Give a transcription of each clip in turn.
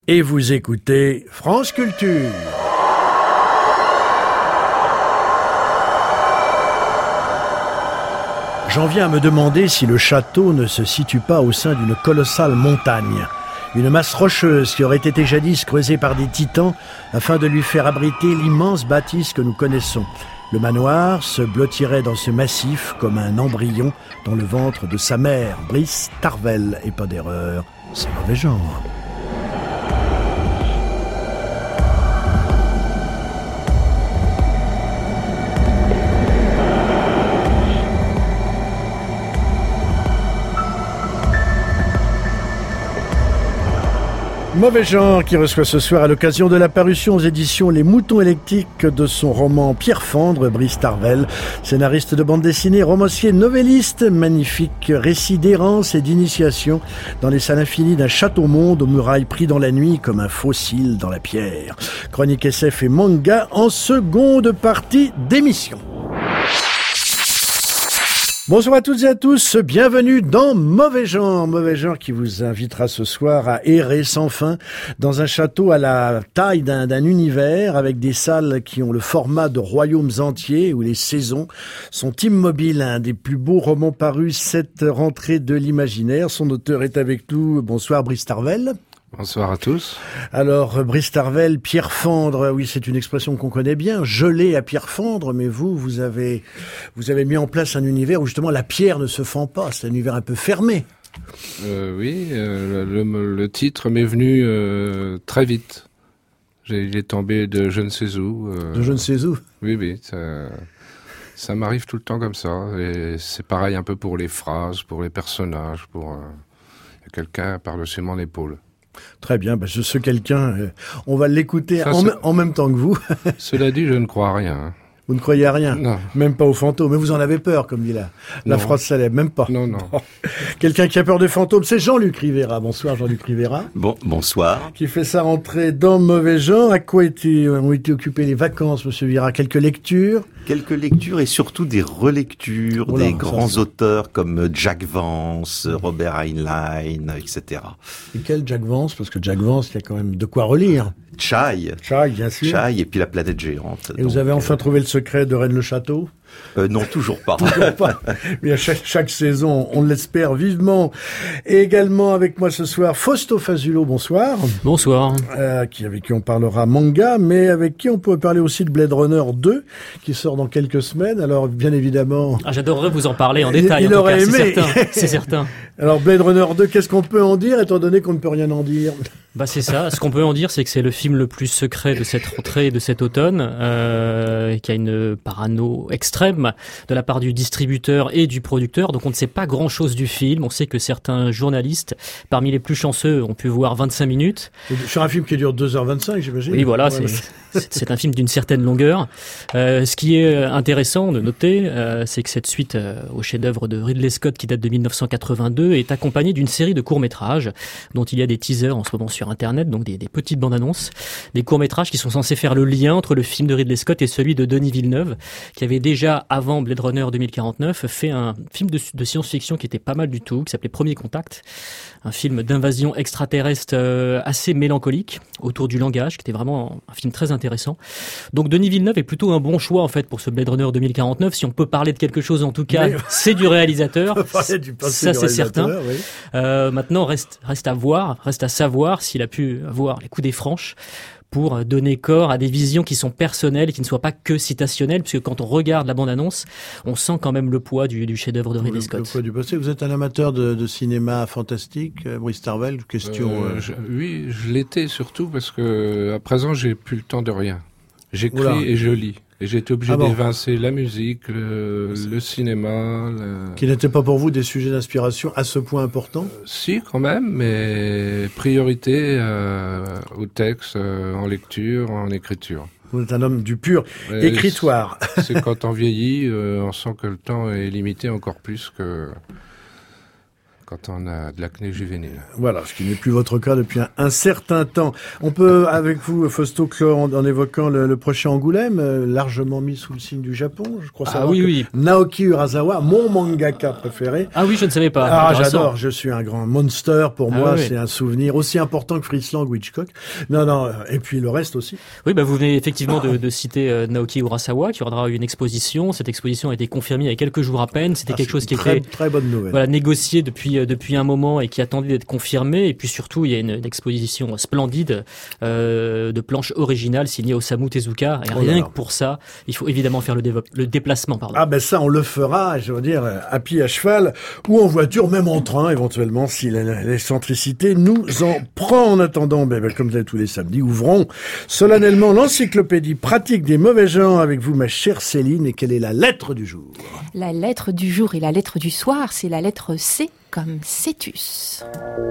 Et vous écoutez France Culture. J'en viens à me demander si le château ne se situe pas au sein d'une colossale montagne. Une masse rocheuse qui aurait été jadis creusée par des titans afin de lui faire abriter l'immense bâtisse que nous connaissons. Le manoir se blottirait dans ce massif comme un embryon dans le ventre de sa mère, Brice Tarvel, et pas d'erreur, c'est mauvais genre. Mauvais genre qui reçoit ce soir à l'occasion de la parution aux éditions Les Moutons Électriques de son roman Pierre Fendre, Brice Tarvel, scénariste de bande dessinée, romancier, novelliste, magnifique récit d'errance et d'initiation dans les salles infinies d'un château-monde aux murailles pris dans la nuit comme un fossile dans la pierre. Chronique SF et manga en seconde partie d'émission. Bonsoir à toutes et à tous, bienvenue dans Mauvais genre qui vous invitera ce soir à errer sans fin dans un château à la taille d'un univers avec des salles qui ont le format de royaumes entiers où les saisons sont immobiles. Un des plus beaux romans parus cette rentrée de l'imaginaire. Son auteur est avec nous. Bonsoir Brice Tarvel. Bonsoir à tous. Alors, Brice Tarvel, Pierre Fendre, oui, c'est une expression qu'on connaît bien, gelé à pierre fendre, mais vous avez mis en place un univers où justement la pierre ne se fend pas, c'est un univers un peu fermé. Oui, le titre m'est venu très vite. Il est tombé de je ne sais où. De je ne sais où. Oui, ça m'arrive tout le temps comme ça. Et c'est pareil un peu pour les phrases, pour les personnages, quelqu'un par-dessus mon épaule. Très bien, ce quelqu'un, on va l'écouter en même temps que vous. Cela dit, je ne crois à rien. Vous ne croyez à rien? Non. Même pas aux fantômes. Mais vous en avez peur, comme dit la phrase célèbre. Même pas. Non. Bon. Quelqu'un qui a peur des fantômes, c'est Jean-Luc Rivera. Bonsoir, Jean-Luc Rivera. Bonsoir. Qui fait sa rentrée dans Mauvais genre. À quoi ont été occupées les vacances, monsieur Rivera? Quelques lectures? Quelques lectures et surtout des relectures des grands auteurs comme Jack Vance, Robert Heinlein, etc. Et quel Jack Vance? Parce que Jack Vance, il y a quand même de quoi relire. Chai, bien sûr. Chai et puis La planète géante. Et vous avez enfin trouvé le secret de Rennes-le-Château? Non, toujours pas. Toujours pas. Mais à chaque saison, on l'espère vivement. Et également avec moi ce soir, Fausto Fazulo, bonsoir. Bonsoir. Avec qui on parlera manga, mais avec qui on peut parler aussi de Blade Runner 2, qui sort dans quelques semaines. Alors, bien évidemment... j'adorerais vous en parler en détail. Il aurait aimé. C'est certain. Alors, Blade Runner 2, qu'est-ce qu'on peut en dire, étant donné qu'on ne peut rien en dire? C'est ça. Ce qu'on peut en dire, c'est que c'est le film le plus secret de cette rentrée et de cet automne, qui a une parano extrême de la part du distributeur et du producteur. Donc on ne sait pas grand-chose du film. On sait que certains journalistes, parmi les plus chanceux, ont pu voir 25 minutes. Sur un film qui dure 2h25, j'imagine. Oui, voilà, c'est un film d'une certaine longueur. Ce qui est intéressant de noter, c'est que cette suite au chef-d'œuvre de Ridley Scott, qui date de 1982, est accompagnée d'une série de courts-métrages dont il y a des teasers en ce moment sur Internet, donc des petites bandes-annonces, des courts-métrages qui sont censés faire le lien entre le film de Ridley Scott et celui de Denis Villeneuve, qui avait déjà, avant Blade Runner 2049, fait un film de science-fiction qui était pas mal du tout, qui s'appelait Premier Contact, un film d'invasion extraterrestre assez mélancolique, autour du langage, qui était vraiment un film très intéressant. Donc Denis Villeneuve est plutôt un bon choix en fait pour ce Blade Runner 2049. Si on peut parler de quelque chose en tout cas, c'est du réalisateur. Ça c'est certain. Oui. Maintenant reste à savoir s'il a pu avoir les coudées franches pour donner corps à des visions qui sont personnelles et qui ne soient pas que citationnelles, puisque quand on regarde la bande-annonce, on sent quand même le poids du chef-d'œuvre de Ridley Scott. Le poids du passé. Vous êtes un amateur de cinéma fantastique, Brice Tarvel? Question. Oui, je l'étais surtout parce que à présent j'ai plus le temps de rien. J'écris et je lis. Et j'ai été obligé d'évincer la musique, le cinéma. Qui n'étaient pas pour vous des sujets d'inspiration à ce point important? Si, quand même, mais priorité au texte, en lecture, en écriture. Vous êtes un homme du pur écritoire. C'est quand on vieillit, on sent que le temps est limité encore plus quand on a de l'acné juvénile. Voilà, ce qui n'est plus votre cas depuis un certain temps. On peut, avec vous, Fausto, clore en évoquant le prochain Angoulême, largement mis sous le signe du Japon. Je crois savoir que Naoki Urasawa, mon mangaka préféré. Ah oui, je ne savais pas. Ah, j'adore. Je suis un grand Monster. Pour moi, c'est un souvenir aussi important que Fritz Lang ou Hitchcock. Non. Et puis le reste aussi. Oui, vous venez effectivement de citer Naoki Urasawa, qui aura une exposition. Cette exposition a été confirmée il y a quelques jours à peine. C'était quelque chose qui était très bonne nouvelle. Négocié depuis un moment et qui attendait d'être confirmé. Et puis surtout, il y a une exposition splendide de planches originales signées Osamu Tezuka. Et rien que pour ça, il faut évidemment faire le déplacement. Ah ça, on le fera, je veux dire, à pied, à cheval ou en voiture, même en train, éventuellement, si l'excentricité nous en prend. En attendant, comme tous les samedis, ouvrons solennellement l'encyclopédie pratique des mauvais genres avec vous, ma chère Céline. Et quelle est la lettre du jour? La lettre du jour et la lettre du soir, c'est la lettre C comme Cétus.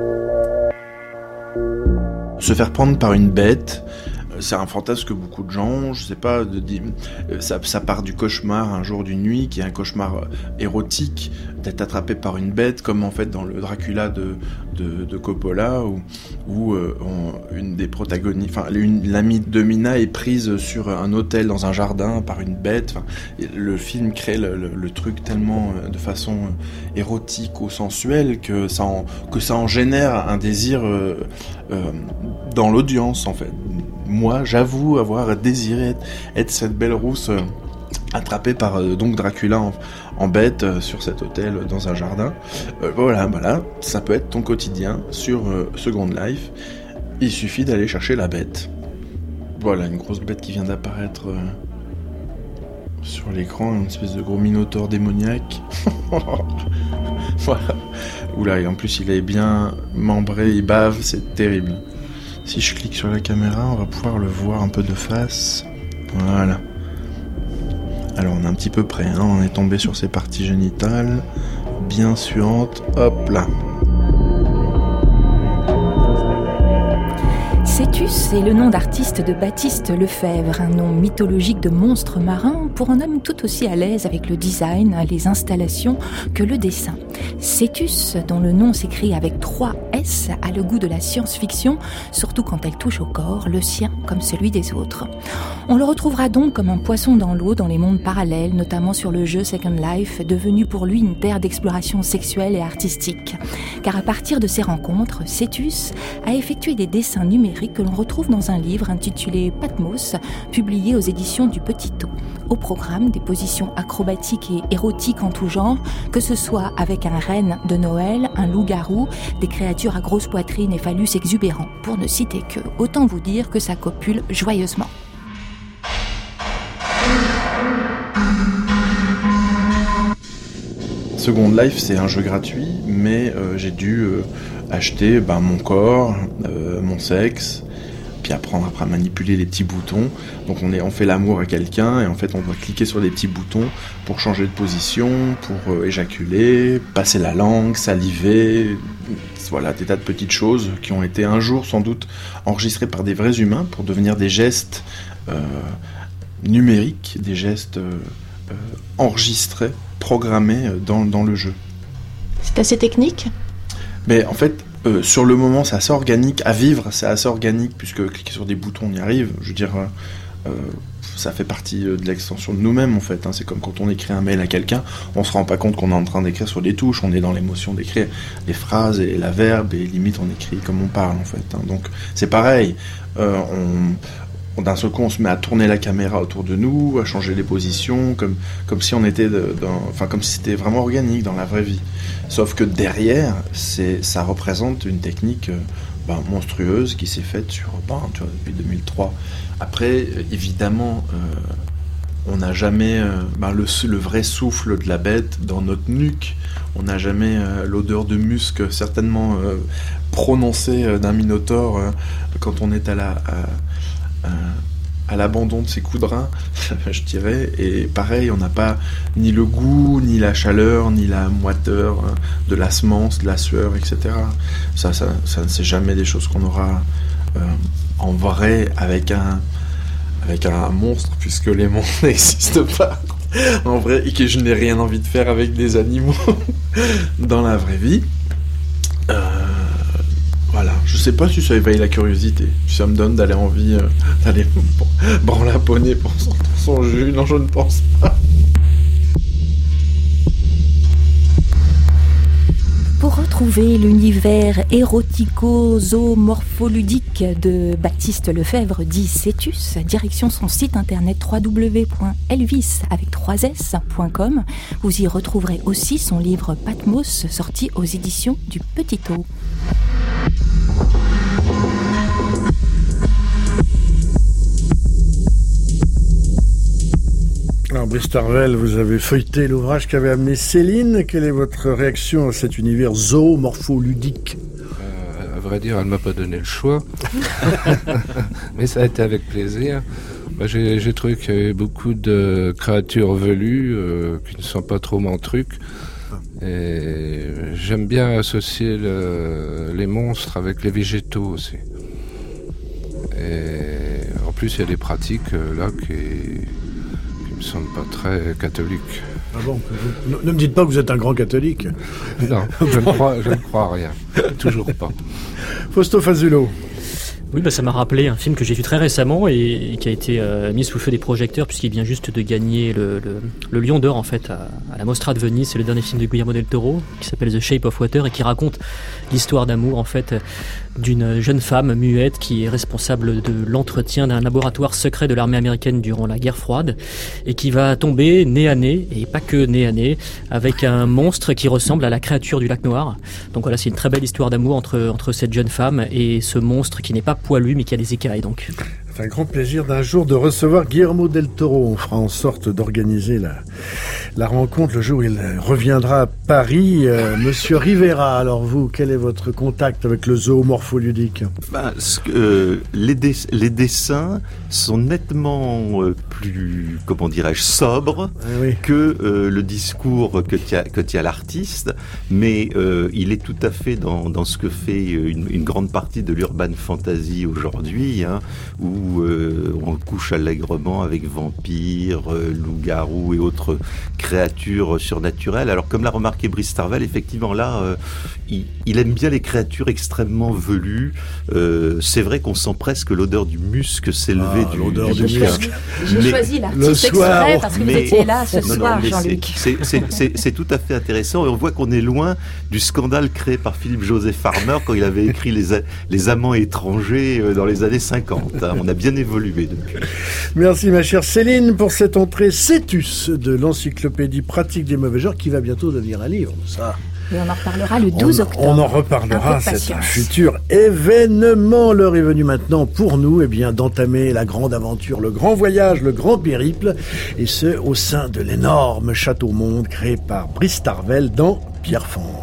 Se faire prendre par une bête, c'est un fantasme que beaucoup de gens ont, je sais pas, ça part du cauchemar un jour d'une nuit, qui est un cauchemar érotique, d'être attrapé par une bête, comme en fait dans le Dracula de Coppola, où une des protagonistes, l'amie de Mina est prise sur un hôtel dans un jardin par une bête. Le film crée le truc tellement de façon érotique ou sensuelle que ça en génère un désir dans l'audience, en fait. Moi, j'avoue avoir désiré être cette belle rousse attrapée par donc Dracula en bête sur cet hôtel dans un jardin. Voilà, ça peut être ton quotidien sur Second Life. Il suffit d'aller chercher la bête. Voilà, une grosse bête qui vient d'apparaître sur l'écran, une espèce de gros minotaure démoniaque. Voilà. Oula, et en plus il est bien membré, il bave, c'est terrible. Si je clique sur la caméra, on va pouvoir le voir un peu de face. Voilà. Alors on est un petit peu près, on est tombé sur ses parties génitales, bien suantes, hop là. Cétus est le nom d'artiste de Baptiste Lefebvre, un nom mythologique de monstre marin pour un homme tout aussi à l'aise avec le design, les installations que le dessin. Cétus, dont le nom s'écrit avec 3 S, a le goût de la science-fiction, surtout quand elle touche au corps, le sien comme celui des autres. On le retrouvera donc comme un poisson dans l'eau dans les mondes parallèles, notamment sur le jeu Second Life, devenu pour lui une terre d'exploration sexuelle et artistique. Car à partir de ces rencontres, Cétus a effectué des dessins numériques que l'on retrouve dans un livre intitulé Patmos, publié aux éditions du Petit Tau. Au programme, des positions acrobatiques et érotiques en tout genre, que ce soit avec un renne de Noël, un loup-garou, des créatures à grosse poitrine et phallus exubérants, pour ne citer que. Autant vous dire que ça copule joyeusement. Second Life, c'est un jeu gratuit, mais j'ai dû acheter mon corps, mon sexe, puis apprendre à manipuler les petits boutons. Donc on fait l'amour à quelqu'un et en fait on doit cliquer sur les petits boutons pour changer de position, pour éjaculer, passer la langue, saliver. Voilà, des tas de petites choses qui ont été un jour sans doute enregistrées par des vrais humains pour devenir des gestes numériques, des gestes enregistrés, programmés dans le jeu. C'est assez technique ? Mais en fait, sur le moment, c'est assez organique. À vivre, c'est assez organique, puisque cliquer sur des boutons, on y arrive. Je veux dire, ça fait partie de l'extension de nous-mêmes, en fait. C'est comme quand on écrit un mail à quelqu'un, on se rend pas compte qu'on est en train d'écrire sur des touches, on est dans l'émotion d'écrire les phrases et la verbe, et limite on écrit comme on parle, en fait. Donc, c'est pareil. D'un seul coup, on se met à tourner la caméra autour de nous, à changer les positions, comme si on était comme si c'était vraiment organique dans la vraie vie. Sauf que derrière, ça représente une technique monstrueuse qui s'est faite depuis 2003. Après, évidemment, on n'a jamais le vrai souffle de la bête dans notre nuque. On n'a jamais l'odeur de musc certainement prononcée d'un minotaure quand on est à l'abandon de ses coups de rein, je dirais, et pareil, on n'a pas ni le goût, ni la chaleur, ni la moiteur de la semence, de la sueur, etc. Ça c'est jamais des choses qu'on aura en vrai avec un monstre, puisque les monstres n'existent pas en vrai, et que je n'ai rien envie de faire avec des animaux dans la vraie vie. Voilà, je sais pas si ça éveille la curiosité, si ça me donne d'aller envie d'aller branler un poney pour son jus, non je ne pense pas. Pour retrouver l'univers érotico-zoomorpholudique de Baptiste Lefebvre, dit Cétus, direction son site internet www.elvis.com. Vous y retrouverez aussi son livre Patmos, sorti aux éditions du Petit O. Alors Brice Tarvel, vous avez feuilleté l'ouvrage qu'avait amené Céline. Quelle est votre réaction à cet univers zoomorpholudique ? À vrai dire, elle ne m'a pas donné le choix. Mais ça a été avec plaisir. J'ai trouvé qu'il y avait beaucoup de créatures velues qui ne sont pas trop mon truc. Et j'aime bien associer les monstres avec les végétaux aussi. Et en plus, il y a des pratiques là qui me semblent pas très catholiques. Ah bon, ne me dites pas que vous êtes un grand catholique. Non, je ne crois à rien. Toujours pas. Fausto Fazulo. Oui, ça m'a rappelé un film que j'ai vu très récemment et qui a été mis sous le feu des projecteurs puisqu'il vient juste de gagner le Lion d'Or en fait à la Mostra de Venise. C'est le dernier film de Guillermo del Toro qui s'appelle The Shape of Water et qui raconte l'histoire d'amour en fait d'une jeune femme muette qui est responsable de l'entretien d'un laboratoire secret de l'armée américaine durant la guerre froide et qui va tomber nez à nez, et pas que nez à nez, avec un monstre qui ressemble à la créature du lac Noir. Donc voilà, c'est une très belle histoire d'amour entre cette jeune femme et ce monstre qui n'est pas poilu mais qui a des écailles donc. C'est un grand plaisir d'un jour de recevoir Guillermo del Toro. On fera en sorte d'organiser la rencontre le jour où il reviendra à Paris. Monsieur Rivera, alors vous, quel est votre contact avec le zoomorpholudique ? Les dessins sont nettement plus, comment dirais-je, sobres que le discours que tient l'artiste, mais il est tout à fait dans ce que fait une grande partie de l'urban fantasy aujourd'hui, où on couche allègrement avec vampires, loups-garous et autres créatures surnaturelles. Alors comme l'a remarqué Brice Tarvel, effectivement là, il aime bien les créatures extrêmement velues. C'est vrai qu'on sent presque l'odeur du musc s'élever l'odeur du musc. J'ai choisi l'artiste exprès parce que vous étiez là ce soir, Jean-Luc. C'est tout à fait intéressant et on voit qu'on est loin du scandale créé par Philippe-Joseph Farmer quand il avait écrit les Amants étrangers dans les années 50. On a bien évolué depuis. Merci ma chère Céline pour cette entrée Cétus de l'encyclopédie pratique des mauvais genres qui va bientôt devenir un livre. Ça. Et on en reparlera le 12 octobre. On en reparlera, c'est un futur événement. L'heure est venue maintenant pour nous d'entamer la grande aventure, le grand voyage, le grand périple, et ce au sein de l'énorme château monde créé par Brice Tarvel dans Pierrefonds.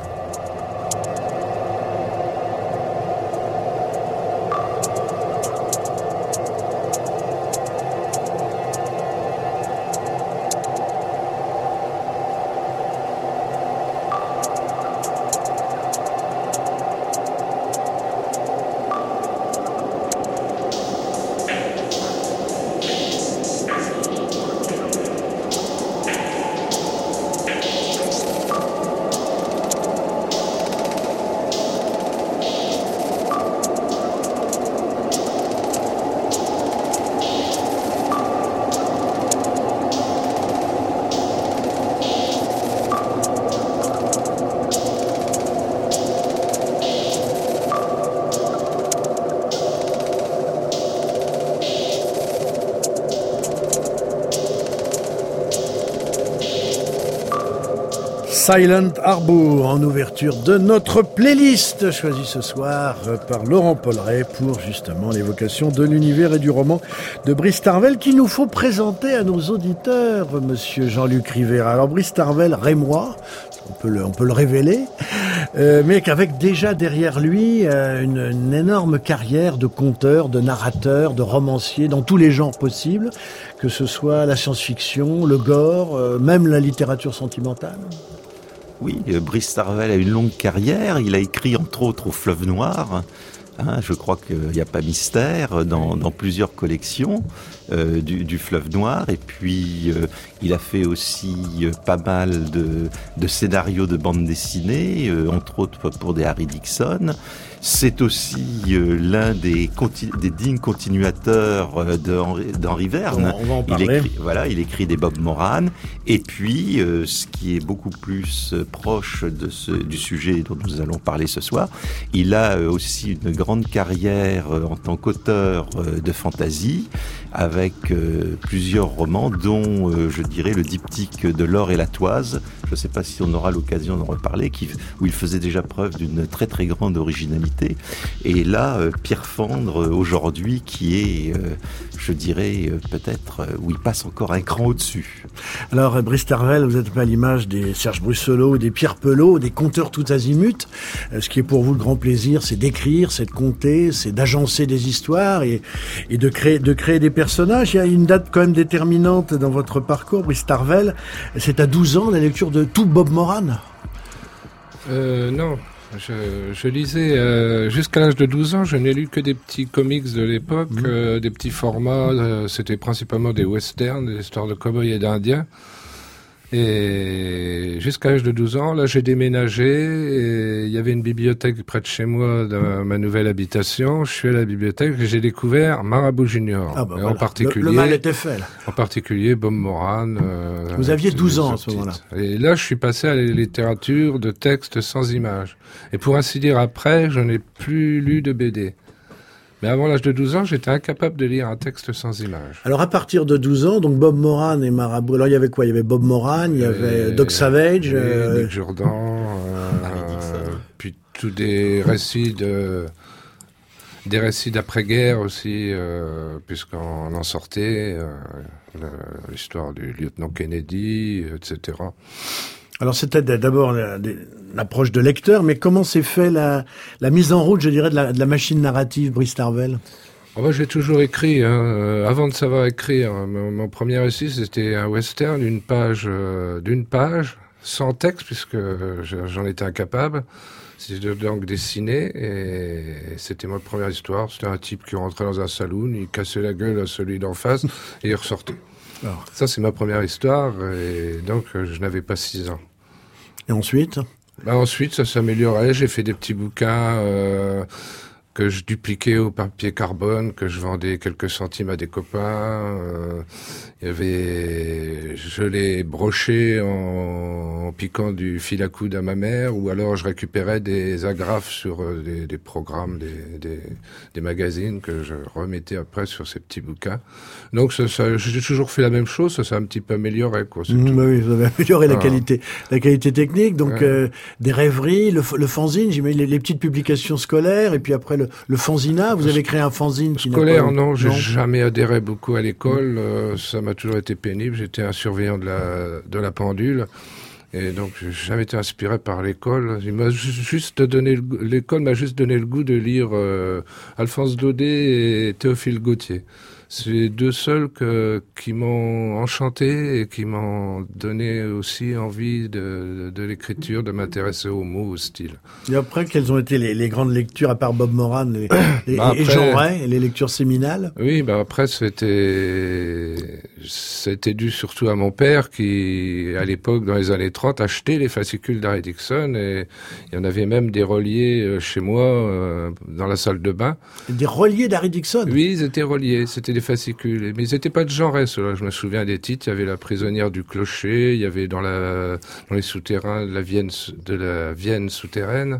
Silent Harbour en ouverture de notre playlist choisie ce soir par Laurent Polleret pour justement l'évocation de l'univers et du roman de Brice Tarvel qu'il nous faut présenter à nos auditeurs, monsieur Jean-Luc Rivera. Alors Brice Tarvel, rémois, on peut le révéler, mais qu'avec déjà derrière lui une énorme carrière de conteur, de narrateur, de romancier dans tous les genres possibles, que ce soit la science-fiction, le gore, même la littérature sentimentale. Oui, Brice Tarvel a une longue carrière. Il a écrit entre autres au Fleuve Noir, Je crois qu'il n'y a pas mystère dans plusieurs collections du Fleuve Noir. Et puis, il a fait aussi pas mal de scénarios de bande dessinée, entre autres pour des Harry Dixon. C'est aussi l'un des dignes continuateurs d'Henri Verne. On va en parler. Il écrit des Bob Moran. Et puis, ce qui est beaucoup plus proche du sujet dont nous allons parler ce soir, il a aussi une grande carrière en tant qu'auteur de fantasy, avec plusieurs romans, dont, je dirais, le diptyque de l'or et la toise. Je ne sais pas si on aura l'occasion d'en reparler, où il faisait déjà preuve d'une très très grande originalité. Et là, Pierre Fandre, aujourd'hui, qui est, je dirais, peut-être, où il passe encore un cran au-dessus. Alors, Brice Tarvel, vous êtes pas à l'image des Serge Brusselot, des Pierre Pelot, des conteurs tout azimuts. Ce qui est pour vous le grand plaisir, c'est d'écrire, c'est de conter, c'est d'agencer des histoires et de créer des personnages. Il y a une date quand même déterminante dans votre parcours, Brice Tarvel. C'est à 12 ans, la lecture de tout Bob Moran. Non. Je lisais jusqu'à l'âge de 12 ans, je n'ai lu que des petits comics de l'époque, des petits formats, c'était principalement des westerns, des histoires de cow-boys et d'indiens. Et jusqu'à l'âge de 12 ans, là j'ai déménagé, et il y avait une bibliothèque près de chez moi dans ma nouvelle habitation. Je suis à la bibliothèque et j'ai découvert Marabout Junior. Voilà. En particulier, le mal était fait. Là. En particulier Bob Moran. Vous aviez 12 ans à ce moment-là. Et là je suis passé à la littérature de textes sans images. Et pour ainsi dire, après, je n'ai plus lu de BD. Mais avant l'âge de 12 ans, j'étais incapable de lire un texte sans image. Alors à partir de 12 ans, donc Bob Moran et Marabout. Alors il y avait quoi ? Il y avait Bob Moran, il y avait Doc Savage, Nick Jourdan, puis tous des récits d'après-guerre aussi, puisqu'on en sortait, l'histoire du lieutenant Kennedy, etc. Alors c'était d'abord l'approche de lecteur, mais comment s'est fait la mise en route, je dirais, de la machine narrative, Brice Tarvel ? J'ai toujours écrit, avant de savoir écrire. Mon premier récit, c'était un western d'une page, sans texte, puisque j'en étais incapable. C'était de langue dessinée, et c'était ma première histoire. C'était un type qui rentrait dans un saloon, il cassait la gueule à celui d'en face, et il ressortait. Alors. Ça, c'est ma première histoire, et donc je n'avais pas 6 ans. Et ensuite ? Ensuite, ça s'améliorait. J'ai fait des petits bouquins que je dupliquais au papier carbone, que je vendais quelques centimes à des copains. Je les brochais en piquant du fil à coudre à ma mère, ou alors je récupérais des agrafes sur des programmes, des magazines que je remettais après sur ces petits bouquins. Donc j'ai toujours fait la même chose, ça s'est un petit peu amélioré, quoi. Oui, vous avez amélioré la qualité technique, donc des rêveries, le fanzine, j'imagine les petites publications scolaires, et puis après le fanzina. Vous avez créé un fanzine scolaire, non, j'ai jamais adhéré beaucoup à l'école. Ça m'a toujours été pénible. J'étais un surveillant de la pendule. Et donc, j'ai jamais été inspiré par l'école. L'école m'a juste donné le goût de lire Alphonse Daudet et Théophile Gautier. C'est les deux seuls qui m'ont enchanté et qui m'ont donné aussi envie de l'écriture, de m'intéresser aux mots, au style. Et après, quelles ont été les grandes lectures, à part Bob Moran et Jean Ray, les lectures séminales? Oui, après, c'était dû surtout à mon père qui, à l'époque, dans les années 30, achetait les fascicules d'Harry Dixon, et il y en avait même des reliés chez moi, dans la salle de bain. Des reliés d'Harry Dixon? Oui, ils étaient reliés, c'était des fascicules, mais ils n'étaient pas de genre, ceux-là. Je me souviens des titres. Il y avait La prisonnière du clocher, il y avait dans les souterrains de la Vienne souterraine.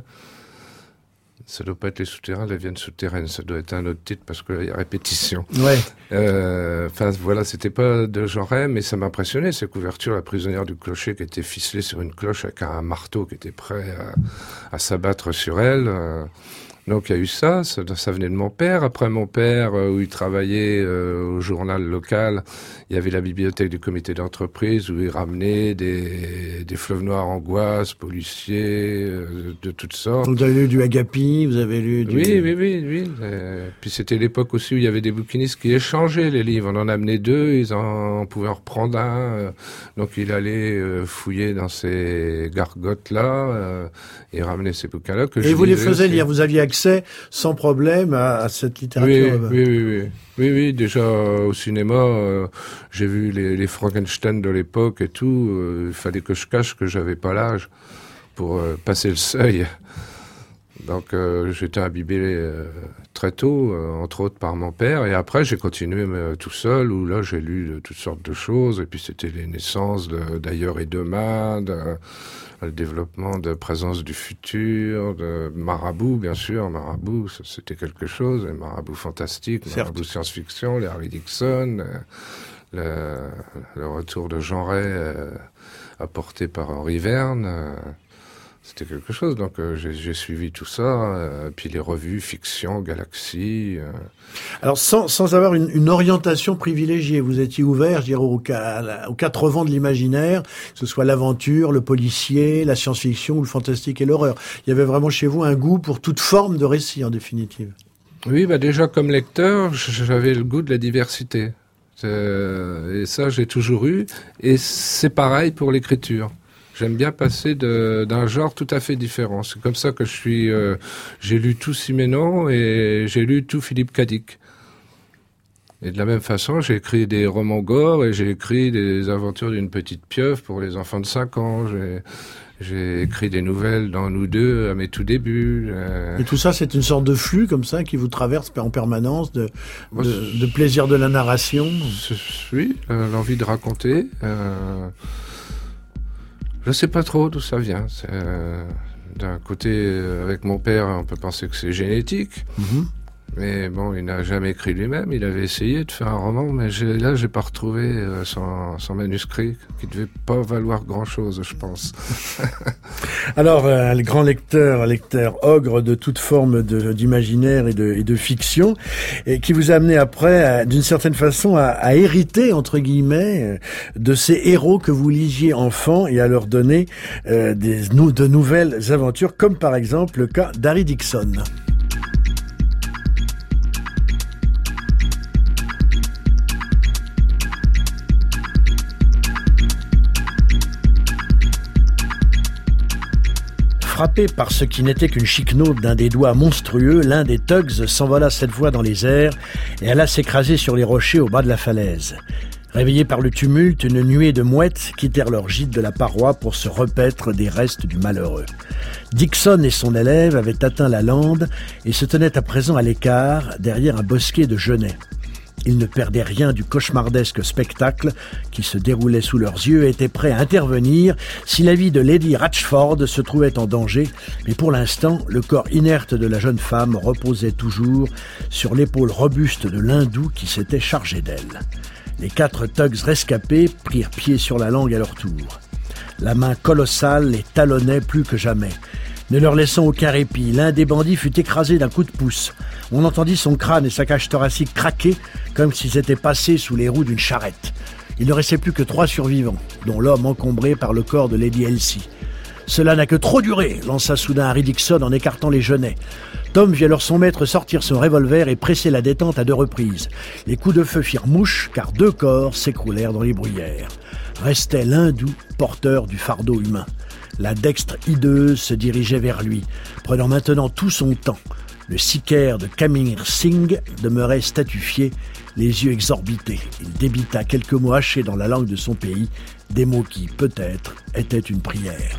Ça doit pas être les souterrains de la Vienne souterraine, ça doit être un autre titre parce qu'il y a répétition. Ouais. Voilà, c'était pas de genre, mais ça m'impressionnait, ces couvertures, La prisonnière du clocher qui était ficelée sur une cloche avec un marteau qui était prêt à s'abattre sur elle. Donc il y a eu ça venait de mon père. Après mon père, où il travaillait au journal local, il y avait la bibliothèque du comité d'entreprise où il ramenait des fleuves noirs angoisse, policiers, de toutes sortes. Vous avez lu du Agapi, vous avez lu du... Oui. Puis c'était l'époque aussi où il y avait des bouquinistes qui échangeaient les livres. On en amenait 2, on pouvait en reprendre un. Donc il allait fouiller dans ces gargotes-là et ramener ces bouquins-là. Et vous les faisiez lire, vous aviez accès accès sans problème à cette littérature. Oui, déjà au cinéma, j'ai vu les Frankenstein de l'époque et tout. Il fallait que je cache que j'avais pas l'âge pour passer le seuil. Donc j'étais imbibé très tôt, entre autres par mon père. Et après, j'ai continué tout seul, où là, j'ai lu toutes sortes de choses. Et puis, c'était les naissances d'Ailleurs et Demain, le développement de Présence du futur, de Marabout, bien sûr. Marabout, c'était quelque chose. Les Marabout fantastiques, Marabout science-fiction, les Harry Dickson, le retour de Jean Ray apporté par Henri Verne. C'était quelque chose, donc j'ai suivi tout ça, puis les revues, Fiction, Galaxy. Alors sans avoir une orientation privilégiée, vous étiez ouvert, je dirais, aux quatre vents de l'imaginaire, que ce soit l'aventure, le policier, la science-fiction, ou le fantastique et l'horreur. Il y avait vraiment chez vous un goût pour toute forme de récit, en définitive. Oui, déjà comme lecteur, j'avais le goût de la diversité. Et ça, j'ai toujours eu, et c'est pareil pour l'écriture. J'aime bien passer d'un genre tout à fait différent. C'est comme ça que j'ai lu tout Siménon et j'ai lu tout Philippe Cadic. Et de la même façon, j'ai écrit des romans gore et j'ai écrit des aventures d'une petite pieuvre pour les enfants de 5 ans. J'ai écrit des nouvelles dans Nous deux à mes tout débuts. Et tout ça, c'est une sorte de flux comme ça qui vous traverse en permanence de plaisir de la narration. Oui, l'envie de raconter. Je sais pas trop d'où ça vient. D'un côté, avec mon père, on peut penser que c'est génétique. Mm-hmm. Mais bon, il n'a jamais écrit lui-même. Il avait essayé de faire un roman, mais j'ai pas retrouvé son manuscrit, qui devait pas valoir grand-chose, je pense. Alors, le grand lecteur ogre de toute forme d'imaginaire et de fiction, et qui vous a amené après, d'une certaine façon, à hériter, entre guillemets, de ces héros que vous lisiez enfant et à leur donner de nouvelles aventures, comme par exemple le cas d'Harry Dickson. Frappé par ce qui n'était qu'une chiquenaude d'un des doigts monstrueux, l'un des thugs s'envola cette fois dans les airs et alla s'écraser sur les rochers au bas de la falaise. Réveillés par le tumulte, une nuée de mouettes quittèrent leur gîte de la paroi pour se repaître des restes du malheureux. Dickson et son élève avaient atteint la lande et se tenaient à présent à l'écart, derrière un bosquet de genêts. Ils ne perdaient rien du cauchemardesque spectacle qui se déroulait sous leurs yeux et étaient prêts à intervenir si la vie de Lady Ratchford se trouvait en danger. Mais pour l'instant, le corps inerte de la jeune femme reposait toujours sur l'épaule robuste de l'hindou qui s'était chargé d'elle. Les 4 thugs rescapés prirent pied sur la langue à leur tour. La main colossale les talonnait plus que jamais. Ne leur laissant aucun répit, l'un des bandits fut écrasé d'un coup de pouce. On entendit son crâne et sa cage thoracique craquer comme s'ils étaient passés sous les roues d'une charrette. Il ne restait plus que 3 survivants, dont l'homme encombré par le corps de Lady Elsie. « Cela n'a que trop duré !» lança soudain Harry Dickson en écartant les genêts. Tom vit alors son maître sortir son revolver et presser la détente à 2 reprises. Les coups de feu firent mouche, car 2 corps s'écroulèrent dans les bruyères. Restait l'hindou, porteur du fardeau humain. La dextre hideuse se dirigeait vers lui, prenant maintenant tout son temps. Le sicaire de Kamir Singh demeurait statufié, les yeux exorbités. Il débita quelques mots hachés dans la langue de son pays, des mots qui, peut-être, étaient une prière.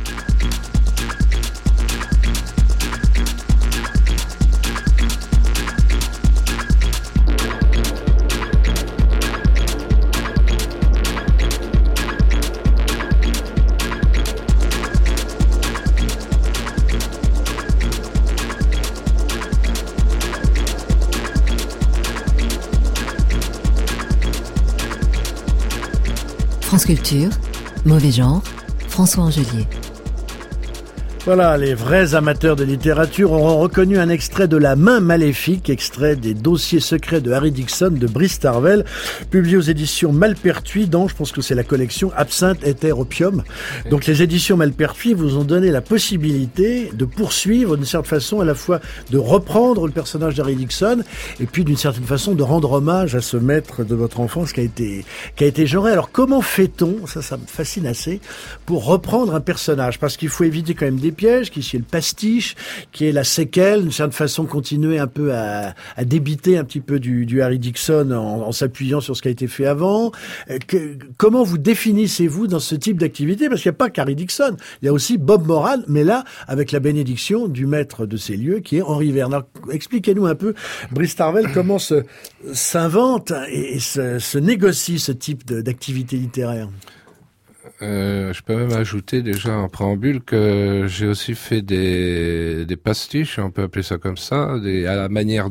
France Culture, Mauvais Genre, François Angelier. Voilà, les vrais amateurs de littérature auront reconnu un extrait de La Main Maléfique, extrait des dossiers secrets de Harry Dickson de Brice Tarvel, publié aux éditions Malpertuis, dans, je pense que c'est la collection Absinthe, Éther, Opium. Donc les éditions Malpertuis vous ont donné la possibilité de poursuivre d'une certaine façon, à la fois de reprendre le personnage d'Harry Dickson, et puis d'une certaine façon de rendre hommage à ce maître de votre enfance qui a été Jean Ray. Alors comment fait-on, ça me fascine assez, pour reprendre un personnage? Parce qu'il faut éviter quand même des pièges, qui est le pastiche, qui est la séquelle, d'une certaine façon continuer un peu à débiter un petit peu du Harry Dixon en s'appuyant sur ce qui a été fait avant. Comment vous définissez-vous dans ce type d'activité? Parce qu'il n'y a pas qu'Harry Dixon, il y a aussi Bob Moran, mais là, avec la bénédiction du maître de ces lieux, qui est Henri Verne. Alors, expliquez-nous un peu, Brice Tarvel, comment s'invente et se négocie ce type d'activité littéraire. Je peux même ajouter déjà en préambule que j'ai aussi fait des pastiches, on peut appeler ça comme ça, à la manière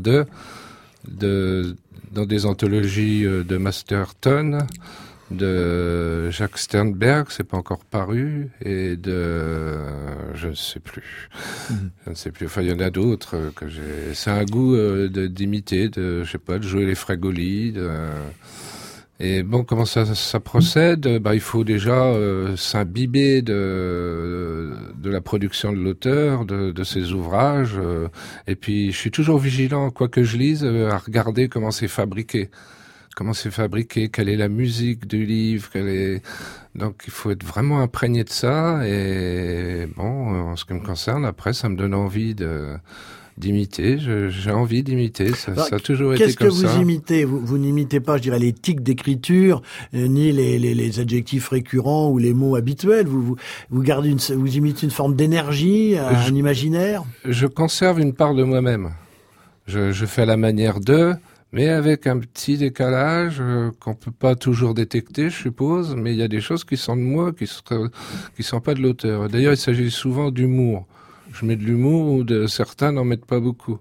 dans des anthologies de Masterton, de Jacques Sternberg, c'est pas encore paru, et je ne sais plus. Enfin, il y en a d'autres que j'ai. C'est un goût d'imiter, je sais pas, de jouer les Frégoli, Et bon, comment ça procède? Il faut déjà s'imbiber de la production de l'auteur, de ses ouvrages. Et puis, je suis toujours vigilant, quoi que je lise, à regarder comment c'est fabriqué. Quelle est la musique du livre, Donc, il faut être vraiment imprégné de ça. Et bon, en ce qui me concerne, après, ça me donne envie d'imiter, j'ai envie d'imiter, ça a toujours été comme ça. Qu'est-ce que vous imitez? Vous n'imitez pas, je dirais, les tics d'écriture, ni les adjectifs récurrents ou les mots habituels. Vous imitez une forme d'énergie, un imaginaire? Je conserve une part de moi-même. Je fais à la manière mais avec un petit décalage qu'on peut pas toujours détecter, je suppose, mais il y a des choses qui sont de moi, qui sont pas de l'auteur. D'ailleurs, il s'agit souvent d'humour. Je mets de l'humour où certains n'en mettent pas beaucoup.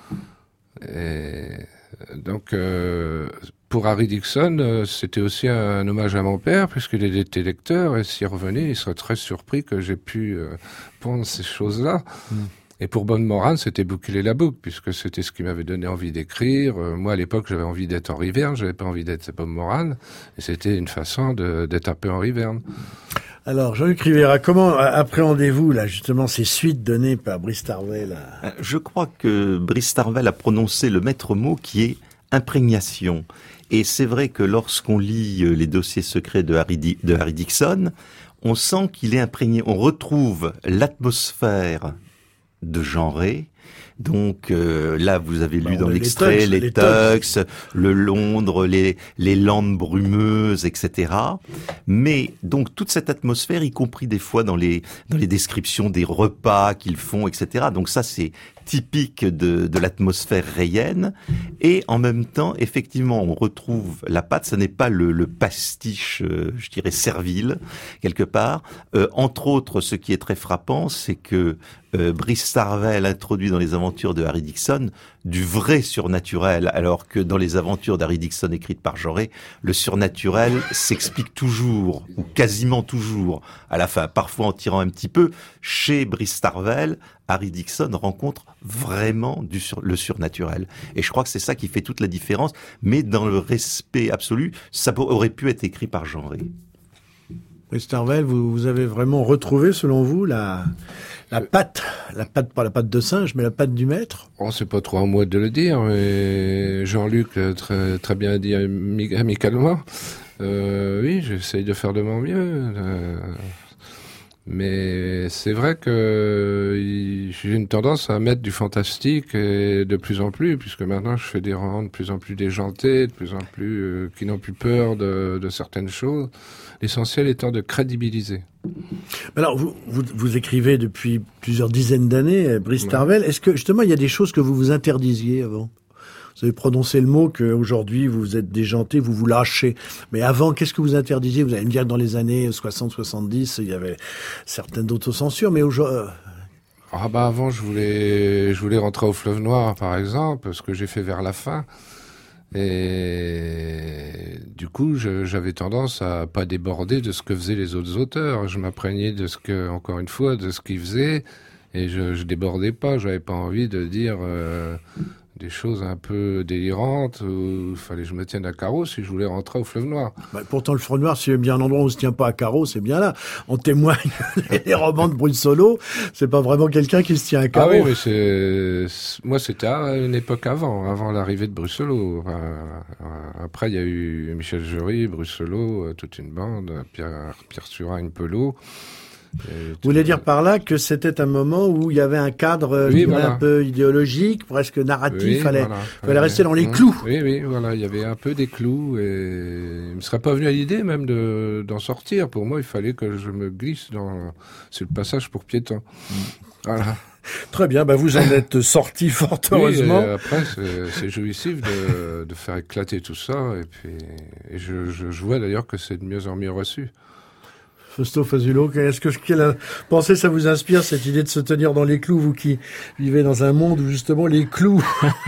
Et donc, pour Harry Dixon, c'était aussi un hommage à mon père, puisqu'il était lecteur, et s'il revenait, il serait très surpris que j'ai pu pondre ces choses-là. Et pour Bob Moran, c'était boucler la boucle, puisque c'était ce qui m'avait donné envie d'écrire. Moi, à l'époque, j'avais envie d'être Henri Verne, j'avais pas envie d'être Bob Moran, et c'était une façon d'être un peu Henri Verne. Alors, Jean-Luc Rivera, comment appréhendez-vous, là, justement, ces suites données par Brice Tarvel? Je crois que Brice Tarvel a prononcé le maître mot qui est imprégnation. Et c'est vrai que lorsqu'on lit les dossiers secrets de Harry Dixon, on sent qu'il est imprégné. On retrouve l'atmosphère de genré. Donc là, vous avez lu dans l'extrait les Tux, le Londres, les landes brumeuses, etc. Mais donc toute cette atmosphère, y compris des fois dans les descriptions des repas qu'ils font, etc. Donc ça, c'est typique de l'atmosphère rayenne. Et en même temps, effectivement, on retrouve la pâte. Ce n'est pas le pastiche, je dirais, servile, quelque part. Entre autres, ce qui est très frappant, c'est que Brice Tarvel introduit dans les aventures de Harry Dixon du vrai surnaturel, alors que dans les aventures d'Harry Dixon écrites par Jaurès, le surnaturel s'explique toujours, ou quasiment toujours, à la fin, parfois en tirant un petit peu. Chez Brice Tarvel, Harry Dixon rencontre vraiment le surnaturel. Et je crois que c'est ça qui fait toute la différence, mais dans le respect absolu, ça aurait pu être écrit par Jaurès. Brice Tarvel, vous avez vraiment retrouvé, selon vous, la patte, pas la patte de singe, mais la patte du maître? Oh, c'est pas trop à moi de le dire, mais Jean-Luc très, très bien dit amicalement. Oui, j'essaye de faire de mon mieux. Mais c'est vrai que j'ai une tendance à mettre du fantastique et de plus en plus, puisque maintenant je fais des romans de plus en plus déjantés, de plus en plus qui n'ont plus peur de certaines choses. L'essentiel étant de crédibiliser. Alors, vous écrivez depuis plusieurs dizaines d'années, Brice Tarvel. Est-ce que, justement, il y a des choses que vous vous interdisiez avant? Vous avez prononcé le mot qu'aujourd'hui, vous êtes déjanté, vous vous lâchez. Mais avant, qu'est-ce que vous interdisiez? Vous allez me dire que dans les années 60-70, il y avait certaines d'autocensure, mais aujourd'hui... avant, je voulais rentrer au Fleuve Noir, par exemple, ce que j'ai fait vers la fin. Et du coup, j'avais tendance à pas déborder de ce que faisaient les autres auteurs. Je m'imprégnais de encore une fois, de ce qu'ils faisaient, et je débordais pas. J'avais pas envie de dire des choses un peu délirantes où il fallait que je me tienne à carreau si je voulais rentrer au Fleuve Noir. Pourtant, le Fleuve Noir, c'est bien un endroit où on se tient pas à carreau, c'est bien là. On témoigne les romans de Brussolo, c'est pas vraiment quelqu'un qui se tient à carreau. Ah oui, mais moi, c'était à une époque avant l'arrivée de Brussolo. Après, il y a eu Michel Jury, Brussolo, toute une bande, Pierre Surin, Pelot. Vous voulez dire par là que c'était un moment où il y avait un cadre un peu idéologique, presque narratif, fallait rester dans les clous. Oui, voilà, il y avait un peu des clous et il me serait pas venu à l'idée même d'en sortir. Pour moi, il fallait que je me glisse sur le passage pour piétons. Voilà. Très bien, vous en êtes sorti fort heureusement. Et après, c'est jouissif de faire éclater tout ça et je vois d'ailleurs que c'est de mieux en mieux reçu. Fausto Fazulo, quelle pensée ça vous inspire, cette idée de se tenir dans les clous, vous qui vivez dans un monde où justement les clous...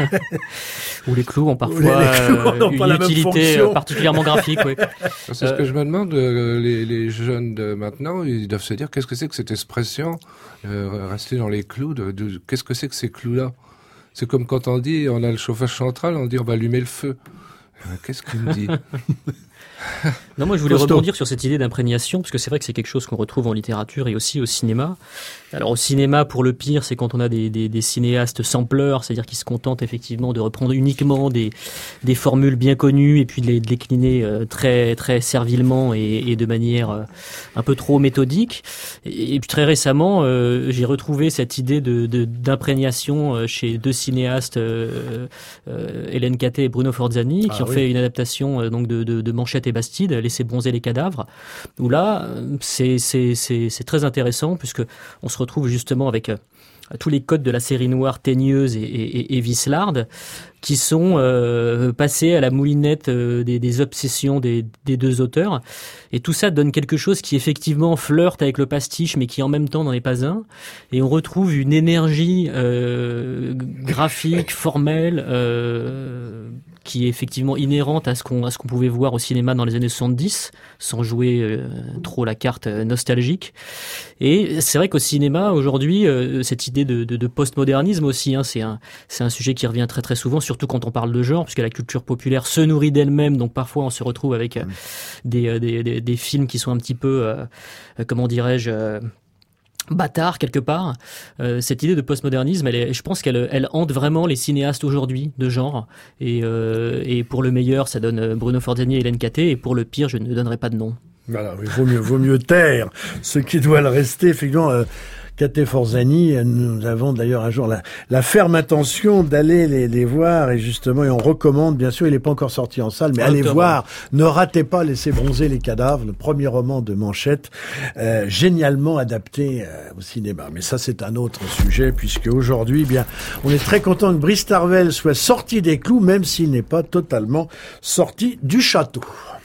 Où les clous ont parfois une utilité particulièrement graphique. Oui. C'est ce que je me demande, les jeunes de maintenant, ils doivent se dire qu'est-ce que c'est que cette expression, rester dans les clous, qu'est-ce que c'est que ces clous-là? C'est comme quand on dit, on a le chauffage central, on dit on va allumer le feu. Qu'est-ce qu'il me dit? Non, moi je voulais rebondir sur cette idée d'imprégnation, parce que c'est vrai que c'est quelque chose qu'on retrouve en littérature et aussi au cinéma. Alors au cinéma, pour le pire, c'est quand on a des cinéastes sampleurs, c'est-à-dire qui se contentent effectivement de reprendre uniquement des formules bien connues et puis de les décliner très très servilement et de manière un peu trop méthodique. Et puis très récemment, j'ai retrouvé cette idée d'imprégnation chez deux cinéastes, Hélène Cattet et Bruno Forzani, qui ont fait une adaptation donc de Manchette et Bastide, Laisser bronzer les cadavres, où là c'est très intéressant puisque on se retrouve justement avec tous les codes de la série noire teigneuse et vicelarde qui sont passés à la moulinette des obsessions des deux auteurs, et tout ça donne quelque chose qui effectivement flirte avec le pastiche mais qui en même temps n'en est pas un, et on retrouve une énergie graphique, formelle, qui est effectivement inhérente à ce qu'on pouvait voir au cinéma dans les années 70, sans jouer trop la carte nostalgique. Et c'est vrai qu'au cinéma aujourd'hui, cette idée de postmodernisme aussi, c'est un sujet qui revient très très souvent, surtout quand on parle de genre, puisque la culture populaire se nourrit d'elle-même, donc parfois on se retrouve avec des films qui sont un petit peu, comment dirais-je, bâtard quelque part. Cette idée de postmodernisme, je pense qu'elle hante vraiment les cinéastes aujourd'hui de genre, et pour le meilleur ça donne Bruno Forzani et Hélène Cattet, et pour le pire je ne donnerai pas de nom. Voilà, il vaut mieux taire ce qui doit le rester. Effectivement, Cattet Forzani, nous avons d'ailleurs un jour la ferme intention d'aller les voir, et justement, et on recommande, bien sûr, il n'est pas encore sorti en salle, mais allez voir, ne ratez pas Laisser bronzer les cadavres, le premier roman de Manchette, génialement adapté au cinéma. Mais ça, c'est un autre sujet, puisque aujourd'hui, bien, on est très content que Brice Tarvel soit sorti des clous, même s'il n'est pas totalement sorti du château.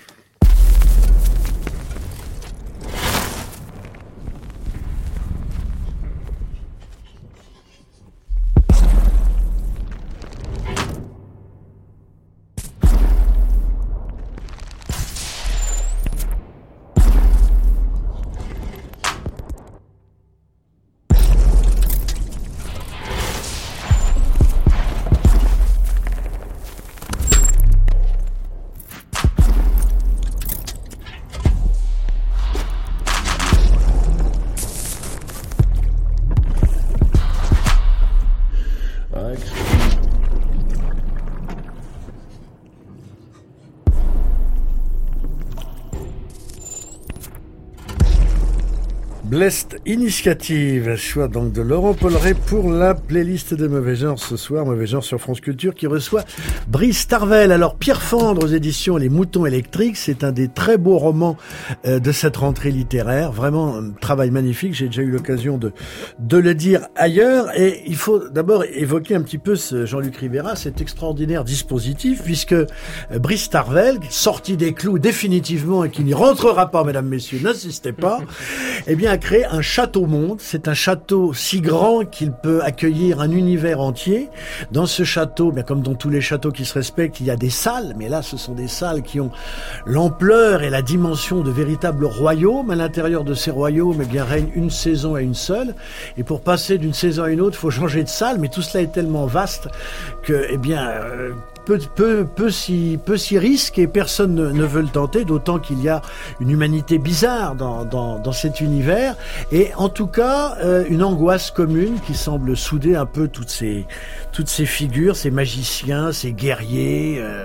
Blest Initiative, choix donc de Laurent Polleret pour la playlist de Mauvais Genre ce soir, Mauvais Genre sur France Culture, qui reçoit Brice Tarvel. Alors, Pierre Fandre aux éditions Les Moutons Électriques, c'est un des très beaux romans de cette rentrée littéraire, vraiment un travail magnifique, j'ai déjà eu l'occasion de le dire ailleurs, et il faut d'abord évoquer un petit peu Jean-Luc Rivera, cet extraordinaire dispositif, puisque Brice Tarvel, sorti des clous définitivement et qui n'y rentrera pas, mesdames, messieurs, n'insistez pas, eh bien, a créé un château monde. C'est un château si grand qu'il peut accueillir un univers entier. Dans ce château, bien comme dans tous les châteaux qui se respectent, il y a des salles, mais là, ce sont des salles qui ont l'ampleur et la dimension de véritables royaumes. À l'intérieur de ces royaumes, eh bien, règne une saison à une seule. Et pour passer d'une saison à une autre, il faut changer de salle, mais tout cela est tellement vaste que, eh bien, peu s'y risque, et personne ne veut le tenter, d'autant qu'il y a une humanité bizarre dans cet univers, et en tout cas une angoisse commune qui semble souder un peu toutes ces figures, ces magiciens, ces guerriers.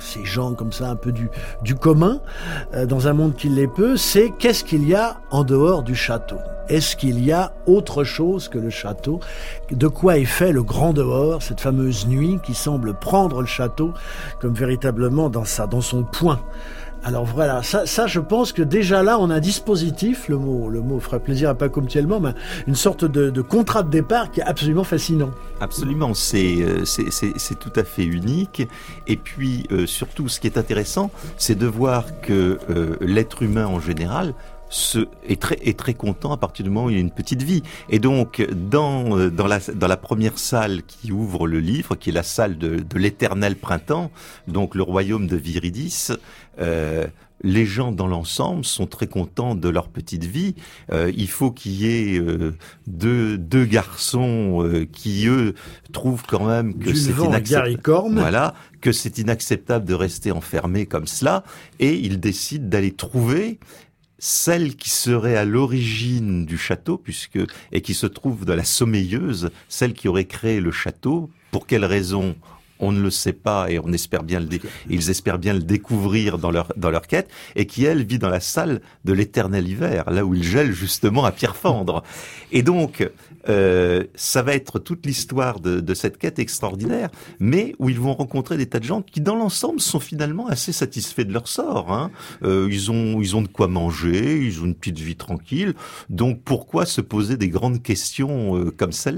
ces gens comme ça un peu du commun, dans un monde qui l'est peu, c'est qu'est-ce qu'il y a en dehors du château ? Est-ce qu'il y a autre chose que le château ? De quoi est fait le grand dehors, cette fameuse nuit qui semble prendre le château comme véritablement dans son poing ? Alors voilà, ça je pense que déjà là on a un dispositif, le mot fera plaisir à Paco Mtielman, mais une sorte de contrat de départ qui est absolument fascinant. Absolument, c'est tout à fait unique. Et puis surtout, ce qui est intéressant, c'est de voir que l'être humain en général est très content à partir du moment où il y a une petite vie. Et donc, dans la première salle qui ouvre le livre, qui est la salle de l'éternel printemps, donc le royaume de Viridis, les gens dans l'ensemble sont très contents de leur petite vie. Il faut qu'il y ait deux garçons qui, eux, trouvent quand même que c'est inacceptable. Voilà, que c'est inacceptable de rester enfermé comme cela, et ils décident d'aller trouver celle qui serait à l'origine du château, et qui se trouve dans la sommeilleuse, celle qui aurait créé le château. Pour quelle raison ? On ne le sait pas, et ils espèrent bien le découvrir dans leur quête, et qui, elle, vit dans la salle de l'éternel hiver, là où il gèle justement à Pierrefendre. Et donc, ça va être toute l'histoire de cette quête extraordinaire, mais où ils vont rencontrer des tas de gens qui, dans l'ensemble, sont finalement assez satisfaits de leur sort. Hein. Ils ont de quoi manger, ils ont une petite vie tranquille, donc pourquoi se poser des grandes questions comme celle-là ?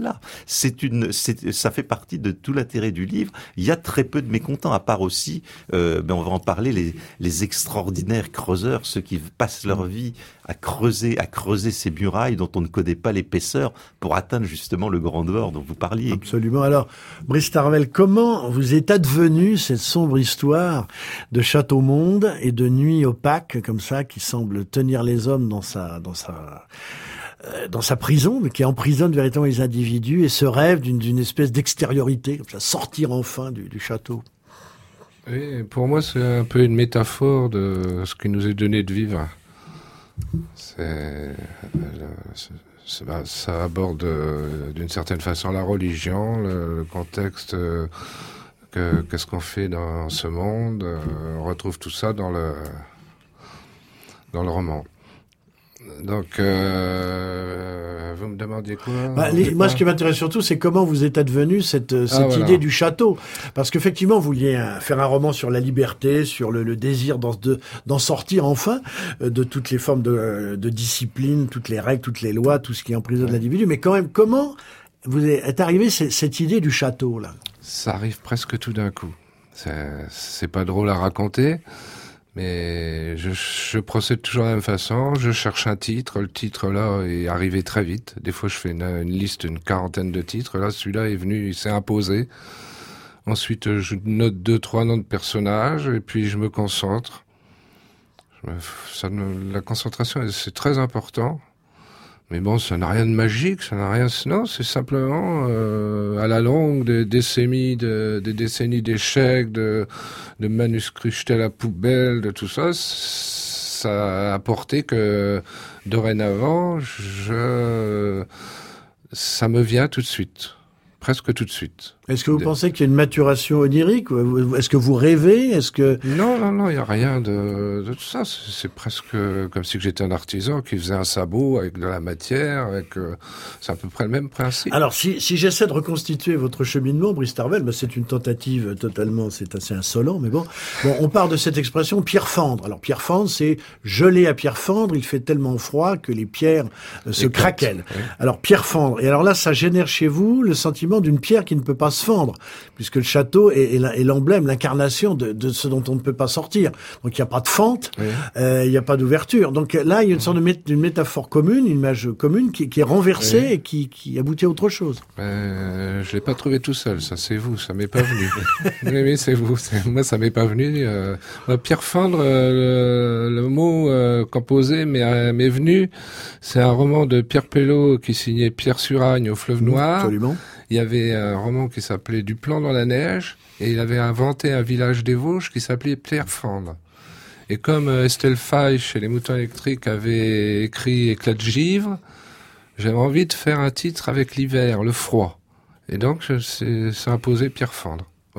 Ça fait partie de tout l'intérêt du livre. Il y a très peu de mécontents, à part aussi, on va en parler, les extraordinaires creuseurs, ceux qui passent leur vie à creuser ces murailles dont on ne connaît pas l'épaisseur pour atteindre justement le grand dehors dont vous parliez. Absolument. Alors, Brice Tarvel, comment vous est advenue cette sombre histoire de Château Monde et de nuit opaque comme ça qui semble tenir les hommes dans sa prison, mais qui emprisonne véritablement les individus, et ce rêve d'une espèce d'extériorité, comme ça, sortir enfin du château. Oui, pour moi, c'est un peu une métaphore de ce qui nous est donné de vivre. Ça aborde d'une certaine façon la religion, le contexte, qu'est-ce qu'on fait dans ce monde. On retrouve tout ça dans le roman. Donc, vous me demandiez quoi ? Moi, ce qui m'intéresse surtout, c'est comment vous êtes advenue cette idée du château. Parce qu'effectivement, vous vouliez faire un roman sur la liberté, sur le désir d'en sortir enfin, de toutes les formes de discipline, toutes les règles, toutes les lois, tout ce qui emprisonne l'individu. Mais quand même, comment vous est arrivée cette idée du château, là ? Ça arrive presque tout d'un coup. C'est pas drôle à raconter. Mais je procède toujours de la même façon. Je cherche un titre. Le titre, là, est arrivé très vite. Des fois, je fais une liste d'une 40aine de titres. Là, celui-là est venu, il s'est imposé. Ensuite, je note 2-3 noms de personnages et puis je me concentre. La concentration, c'est très important. Mais bon, ça n'a rien de magique, ça n'a rien. Non, c'est simplement à la longue des décennies d'échecs, de manuscrits jetés à la poubelle, de tout ça. Ça a apporté que dorénavant, ça me vient tout de suite, presque tout de suite. Est-ce que vous pensez qu'il y a une maturation onirique ? Est-ce que vous rêvez ? Non, il n'y a rien de tout ça. C'est presque comme si j'étais un artisan qui faisait un sabot avec de la matière, c'est à peu près le même principe. Alors, si j'essaie de reconstituer votre cheminement, Brice Tarvel, c'est une tentative totalement, c'est assez insolent, mais bon, on part de cette expression Pierrefendre. Alors, Pierrefendre, c'est gelé à Pierrefendre, il fait tellement froid que les pierres se craquellent. Oui. Alors, Pierrefendre. Et alors là, ça génère chez vous le sentiment d'une pierre qui ne peut pas se fendre, puisque le château est l'emblème, l'incarnation de ce dont on ne peut pas sortir. Donc il n'y a pas de fente, il n'y a pas d'ouverture. Donc là, il y a une sorte d'une métaphore commune, une image commune qui est renversée et qui aboutit à autre chose. Je l'ai pas trouvé tout seul, ça c'est vous, ça m'est pas venu. Oui, c'est vous, moi ça m'est pas venu. Pierrefendre, le mot composé m'est venu, c'est un roman de Pierre Pelot qui signait Pierre Suragne au Fleuve Noir. Absolument. Il y avait un roman qui s'appelait Du plan dans la neige, et il avait inventé un village des Vosges qui s'appelait Pierrefendre. Et comme Estelle Faye chez les Moutons électriques avait écrit Éclat de givre, j'avais envie de faire un titre avec l'hiver, le froid. Et donc c'est imposé Pierrefendre. Voilà.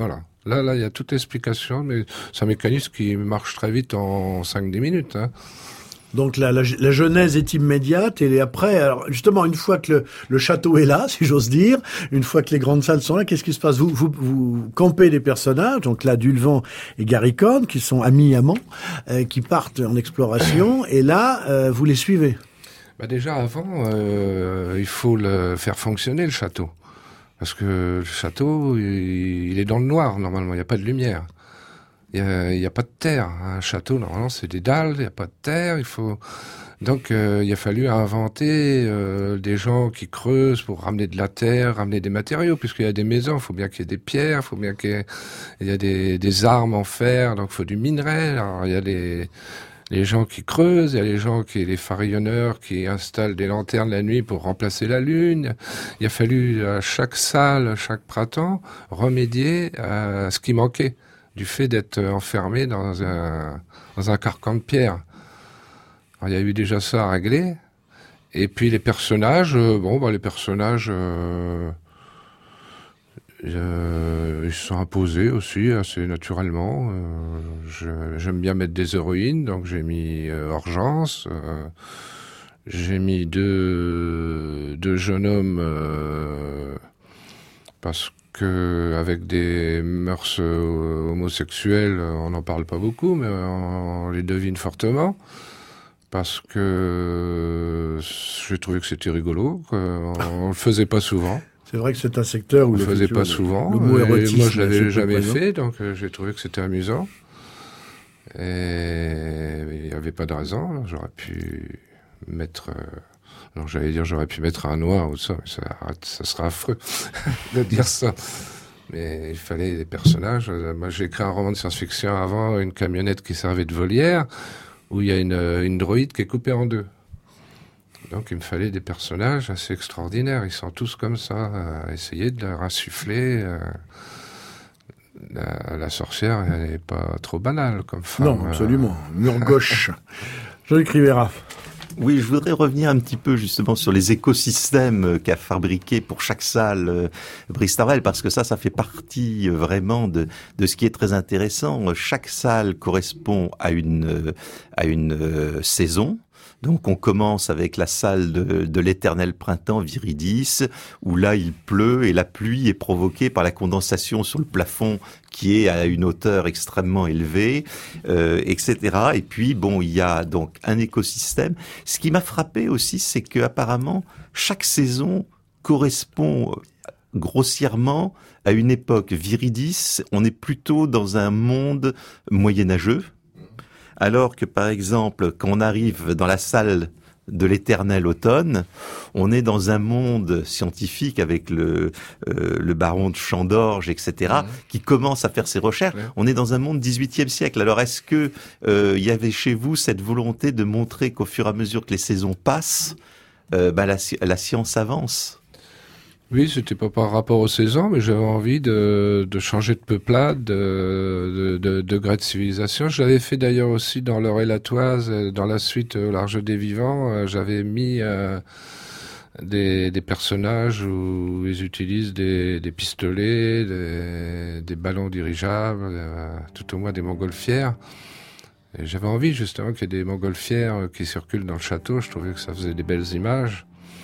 Là, il y a toute l'explication, mais c'est un mécanisme qui marche très vite en 5-10 minutes. Hein. Donc la genèse est immédiate et après, alors justement, une fois que le château est là, si j'ose dire, une fois que les grandes salles sont là, qu'est-ce qui se passe ? Vous campez des personnages, donc là, Dulvan et Garicone, qui sont amants, qui partent en exploration, et là, vous les suivez. Déjà avant, il faut le faire fonctionner, le château. Parce que le château, il est dans le noir, normalement, il n'y a pas de lumière. Il y a pas de terre. Un château, normalement, c'est des dalles, il n'y a pas de terre, Donc, il a fallu inventer des gens qui creusent pour ramener de la terre, ramener des matériaux, puisqu'il y a des maisons, il faut bien qu'il y ait des pierres, il faut bien qu'il y ait des armes en fer, donc il faut du minerai. Alors, il y a les gens qui creusent, il y a les farillonneurs qui installent des lanternes la nuit pour remplacer la lune. Il a fallu à chaque salle, chaque printemps, remédier à ce qui manquait du fait d'être enfermé dans un carcan de pierre. Alors, il y a eu déjà ça à régler. Et puis les personnages, ils se sont imposés aussi assez naturellement. J'aime bien mettre des héroïnes, donc j'ai mis Hortense. J'ai mis deux jeunes hommes parce que avec des mœurs homosexuelles, on n'en parle pas beaucoup, mais on les devine fortement. Parce que j'ai trouvé que c'était rigolo, qu'on le faisait pas souvent. C'est vrai que c'est un secteur où on le faisait pas souvent. Le mot érotisme, moi, je l'avais jamais fait, donc j'ai trouvé que c'était amusant. Et il n'y avait pas de raison. J'aurais pu mettre. J'aurais pu mettre un noir ou ça, mais ça serait affreux de dire ça. Mais il fallait des personnages. Moi, j'ai écrit un roman de science-fiction avant, une camionnette qui servait de volière, où il y a une droïde qui est coupée en deux. Donc il me fallait des personnages assez extraordinaires. Ils sont tous comme ça, à essayer de leur insuffler. La sorcière, elle n'est pas trop banale comme femme. Non, absolument. Mur gauche. Jean-Luc Rivera. Oui, je voudrais revenir un petit peu justement sur les écosystèmes qu'a fabriqué pour chaque salle Brice Tarvel, parce que ça fait partie vraiment de ce qui est très intéressant. Chaque salle correspond à une saison. Donc on commence avec la salle de l'éternel printemps Viridis, où là il pleut et la pluie est provoquée par la condensation sur le plafond qui est à une hauteur extrêmement élevée, etc. Et puis il y a donc un écosystème. Ce qui m'a frappé aussi, c'est que apparemment chaque saison correspond grossièrement à une époque. Viridis, on est plutôt dans un monde moyenâgeux. Alors que, par exemple, quand on arrive dans la salle de l'éternel automne, on est dans un monde scientifique avec le baron de Chandorge, etc., qui commence à faire ses recherches. Ouais. On est dans un monde 18e siècle. Alors, est-ce que y avait chez vous cette volonté de montrer qu'au fur et à mesure que les saisons passent, la science avance ? Oui, c'était pas par rapport aux saisons, mais j'avais envie de changer de peuplade, de degré de civilisation. Je l'avais fait d'ailleurs aussi dans l'Eure-et-la-Toise, dans la suite au Large des Vivants. J'avais mis des personnages où ils utilisent des pistolets, des ballons dirigeables, tout au moins des montgolfières. Et j'avais envie justement qu'il y ait des montgolfières qui circulent dans le château. Je trouvais que ça faisait des belles images.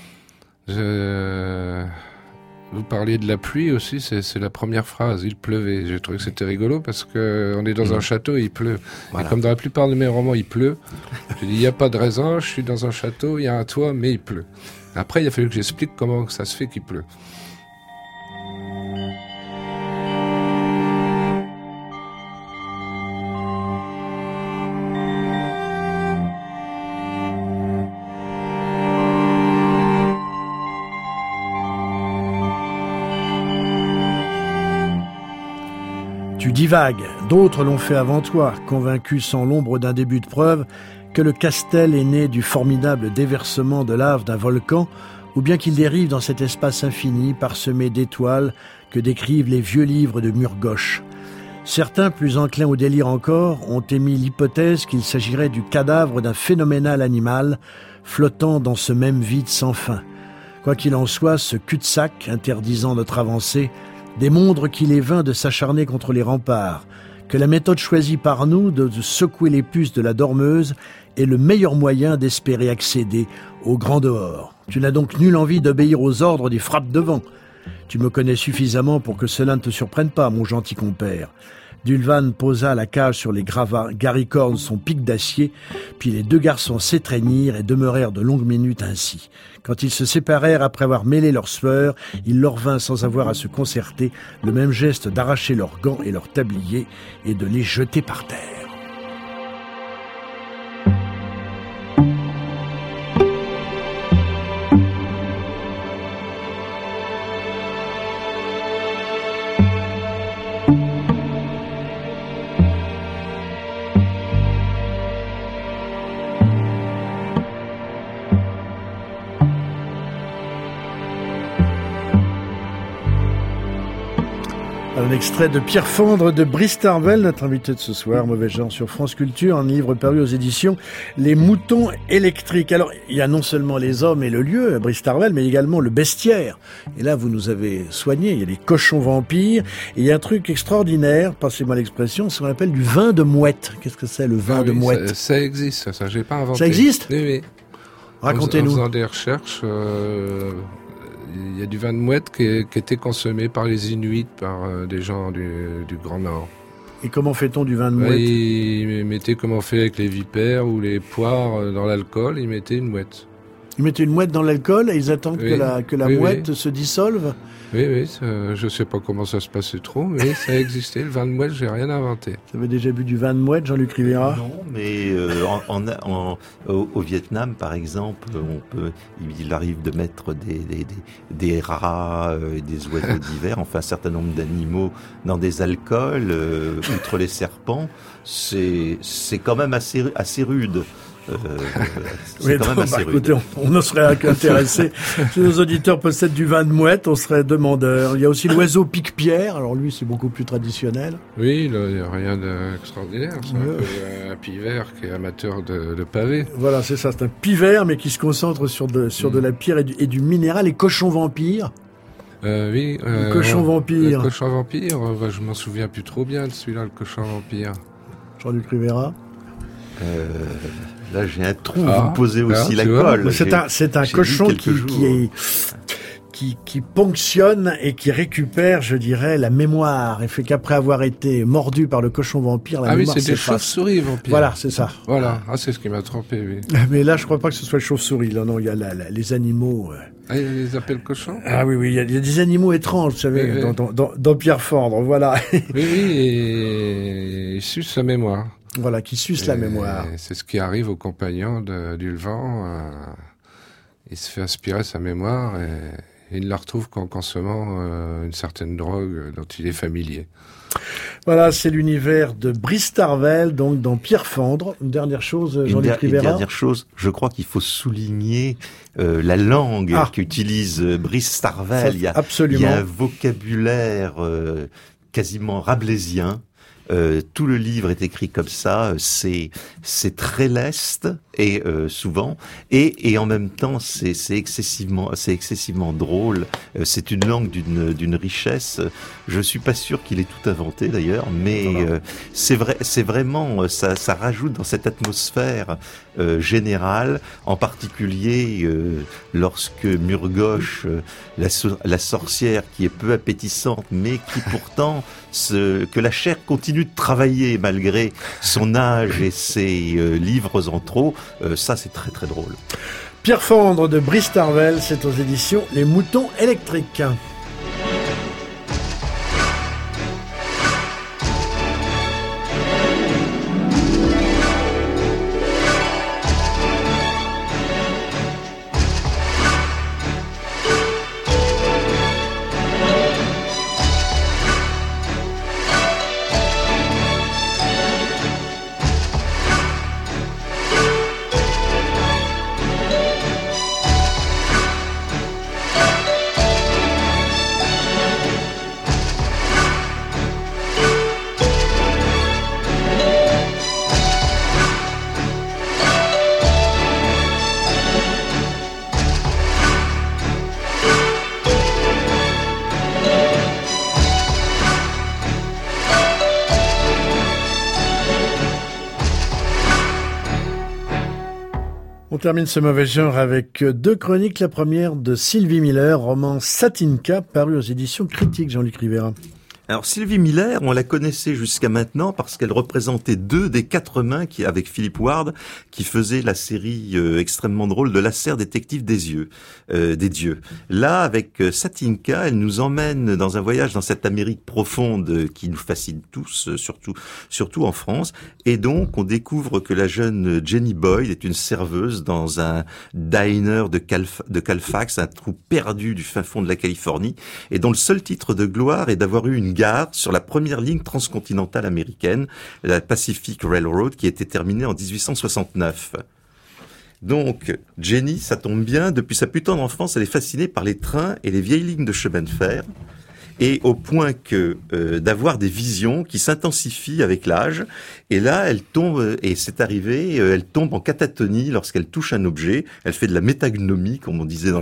Vous parliez de la pluie aussi, c'est la première phrase, il pleuvait. J'ai trouvé que c'était rigolo parce que on est dans un château et il pleut. Voilà. Et comme dans la plupart de mes romans, il pleut. Je dis, il n'y a pas de raison, je suis dans un château, il y a un toit, mais il pleut. Après, il a fallu que j'explique comment ça se fait qu'il pleut. Tu divagues, d'autres l'ont fait avant toi, convaincus sans l'ombre d'un début de preuve que le Castel est né du formidable déversement de lave d'un volcan, ou bien qu'il dérive dans cet espace infini parsemé d'étoiles que décrivent les vieux livres de Murgosch. Certains, plus enclins au délire encore, ont émis l'hypothèse qu'il s'agirait du cadavre d'un phénoménal animal flottant dans ce même vide sans fin. Quoi qu'il en soit, ce cul-de-sac interdisant notre avancée des mondes qu'il est vain de s'acharner contre les remparts, que la méthode choisie par nous de secouer les puces de la dormeuse est le meilleur moyen d'espérer accéder au grand dehors. Tu n'as donc nulle envie d'obéir aux ordres des frappes de vent. Tu me connais suffisamment pour que cela ne te surprenne pas, mon gentil compère. Dulvan posa la cage sur les garicornes son pic d'acier, puis les deux garçons s'étreignirent et demeurèrent de longues minutes ainsi. Quand ils se séparèrent après avoir mêlé leurs sueurs, il leur vint sans avoir à se concerter le même geste d'arracher leurs gants et leurs tabliers et de les jeter par terre. Un extrait de Pierre Fandre de Brice Tarvel, notre invité de ce soir, Mauvais genre sur France Culture, un livre paru aux éditions Les Moutons électriques. Alors, il y a non seulement les hommes et le lieu, Brice Tarvel, mais également le bestiaire. Et là, vous nous avez soigné, il y a des cochons vampires, et il y a un truc extraordinaire, passez-moi l'expression, ce qu'on appelle du vin de mouette. Qu'est-ce que c'est, le vin de mouette? Ça existe, ça, j'ai pas inventé. Ça existe? Oui, oui. Racontez-nous. En faisant des recherches, il y a du vin de mouette qui était consommé par les Inuits, par des gens du Grand Nord. Et comment fait-on du vin de mouette? Ils mettaient, comme on fait avec les vipères ou les poires, dans l'alcool, ils mettaient une mouette. Ils mettaient une mouette dans l'alcool et ils attendent que la mouette se dissolve? Oui, je sais pas comment ça se passait trop, mais ça existait. Le vin de mouette, j'ai rien inventé. Vous avez déjà bu du vin de mouette, Jean-Luc Rivera? Non, mais au Vietnam, par exemple, il arrive de mettre des rats, des oiseaux divers, enfin un certain nombre d'animaux dans des alcools, outre les serpents. C'est quand même assez rude. C'est quand même assez rude. Écoutez, on serait intéressé. Si nos auditeurs possèdent du vin de mouette, on serait demandeur. Il y a aussi l'oiseau pique-pierre. Alors lui, c'est beaucoup plus traditionnel. Oui, il n'y a rien d'extraordinaire. C'est un pivert qui est amateur de pavés. Voilà, c'est ça. C'est un pivert, mais qui se concentre sur de la pierre et du minéral. Les cochons vampires. Oui. Le cochon vampire. Le cochon vampire, je m'en souviens plus trop bien de celui-là, le cochon vampire. Jean-Luc Rivera. Là, j'ai un trou. Vous me posez aussi la colle. C'est un cochon qui ponctionne et qui récupère, je dirais, la mémoire. Et fait qu'après avoir été mordu par le cochon vampire, la mémoire s'efface. C'est des chauves-souris vampires. Voilà, c'est ça. Voilà. C'est ce qui m'a trompé, oui. Mais là, je crois pas que ce soit le chauve-souris. Là, non, il y a les animaux. Ah, il les appelle cochons? Ah oui, il y a des animaux étranges, vous savez, dans Pierre Fandre, voilà. Oui, et il suce sa mémoire. Voilà, qui suce la mémoire. C'est ce qui arrive au compagnon d'Ulvan. Il se fait aspirer sa mémoire et il ne la retrouve qu'en consommant une certaine drogue dont il est familier. Voilà, c'est l'univers de Brice Tarvel, donc dans Pierre Fandre. Une dernière chose, Jean-Luc Rivera. Une dernière chose, je crois qu'il faut souligner la langue qu'utilise Brice Tarvel. Absolument. Il y a un vocabulaire quasiment rabelaisien. Tout le livre est écrit comme ça, c'est très leste et souvent et en même temps c'est excessivement drôle. C'est une langue d'une richesse. Je suis pas sûr qu'il ait tout inventé d'ailleurs, mais c'est vraiment ça rajoute dans cette atmosphère générale, en particulier lorsque Murgoche, la sorcière qui est peu appétissante mais qui pourtant que la chair continue de travailler malgré son âge et ses livres en trop, ça c'est très très drôle. Pierre Fandre de Brice Tarvel, c'est aux éditions Les Moutons électriques. On termine ce mauvais genre avec 2 chroniques. La première de Sylvie Miller, roman Satinka, paru aux éditions Critiques, Jean-Luc Rivera. Alors Sylvie Miller, on la connaissait jusqu'à maintenant parce qu'elle représentait 2 des 4 mains avec Philip Ward qui faisait la série extrêmement drôle de Lasserre détective des dieux. Là, avec Satinka, elle nous emmène dans un voyage dans cette Amérique profonde qui nous fascine tous, surtout en France. Et donc, on découvre que la jeune Jenny Boyd est une serveuse dans un diner de Colfax, un trou perdu du fin fond de la Californie, et dont le seul titre de gloire est d'avoir eu une gare sur la première ligne transcontinentale américaine, la Pacific Railroad, qui était terminée en 1869. Donc, Jenny, ça tombe bien, depuis sa plus tendre enfance, elle est fascinée par les trains et les vieilles lignes de chemin de fer, et au point que d'avoir des visions qui s'intensifient avec l'âge. Et là, elle tombe, et c'est arrivé, elle tombe en catatonie lorsqu'elle touche un objet. Elle fait de la métagnomie, comme on disait dans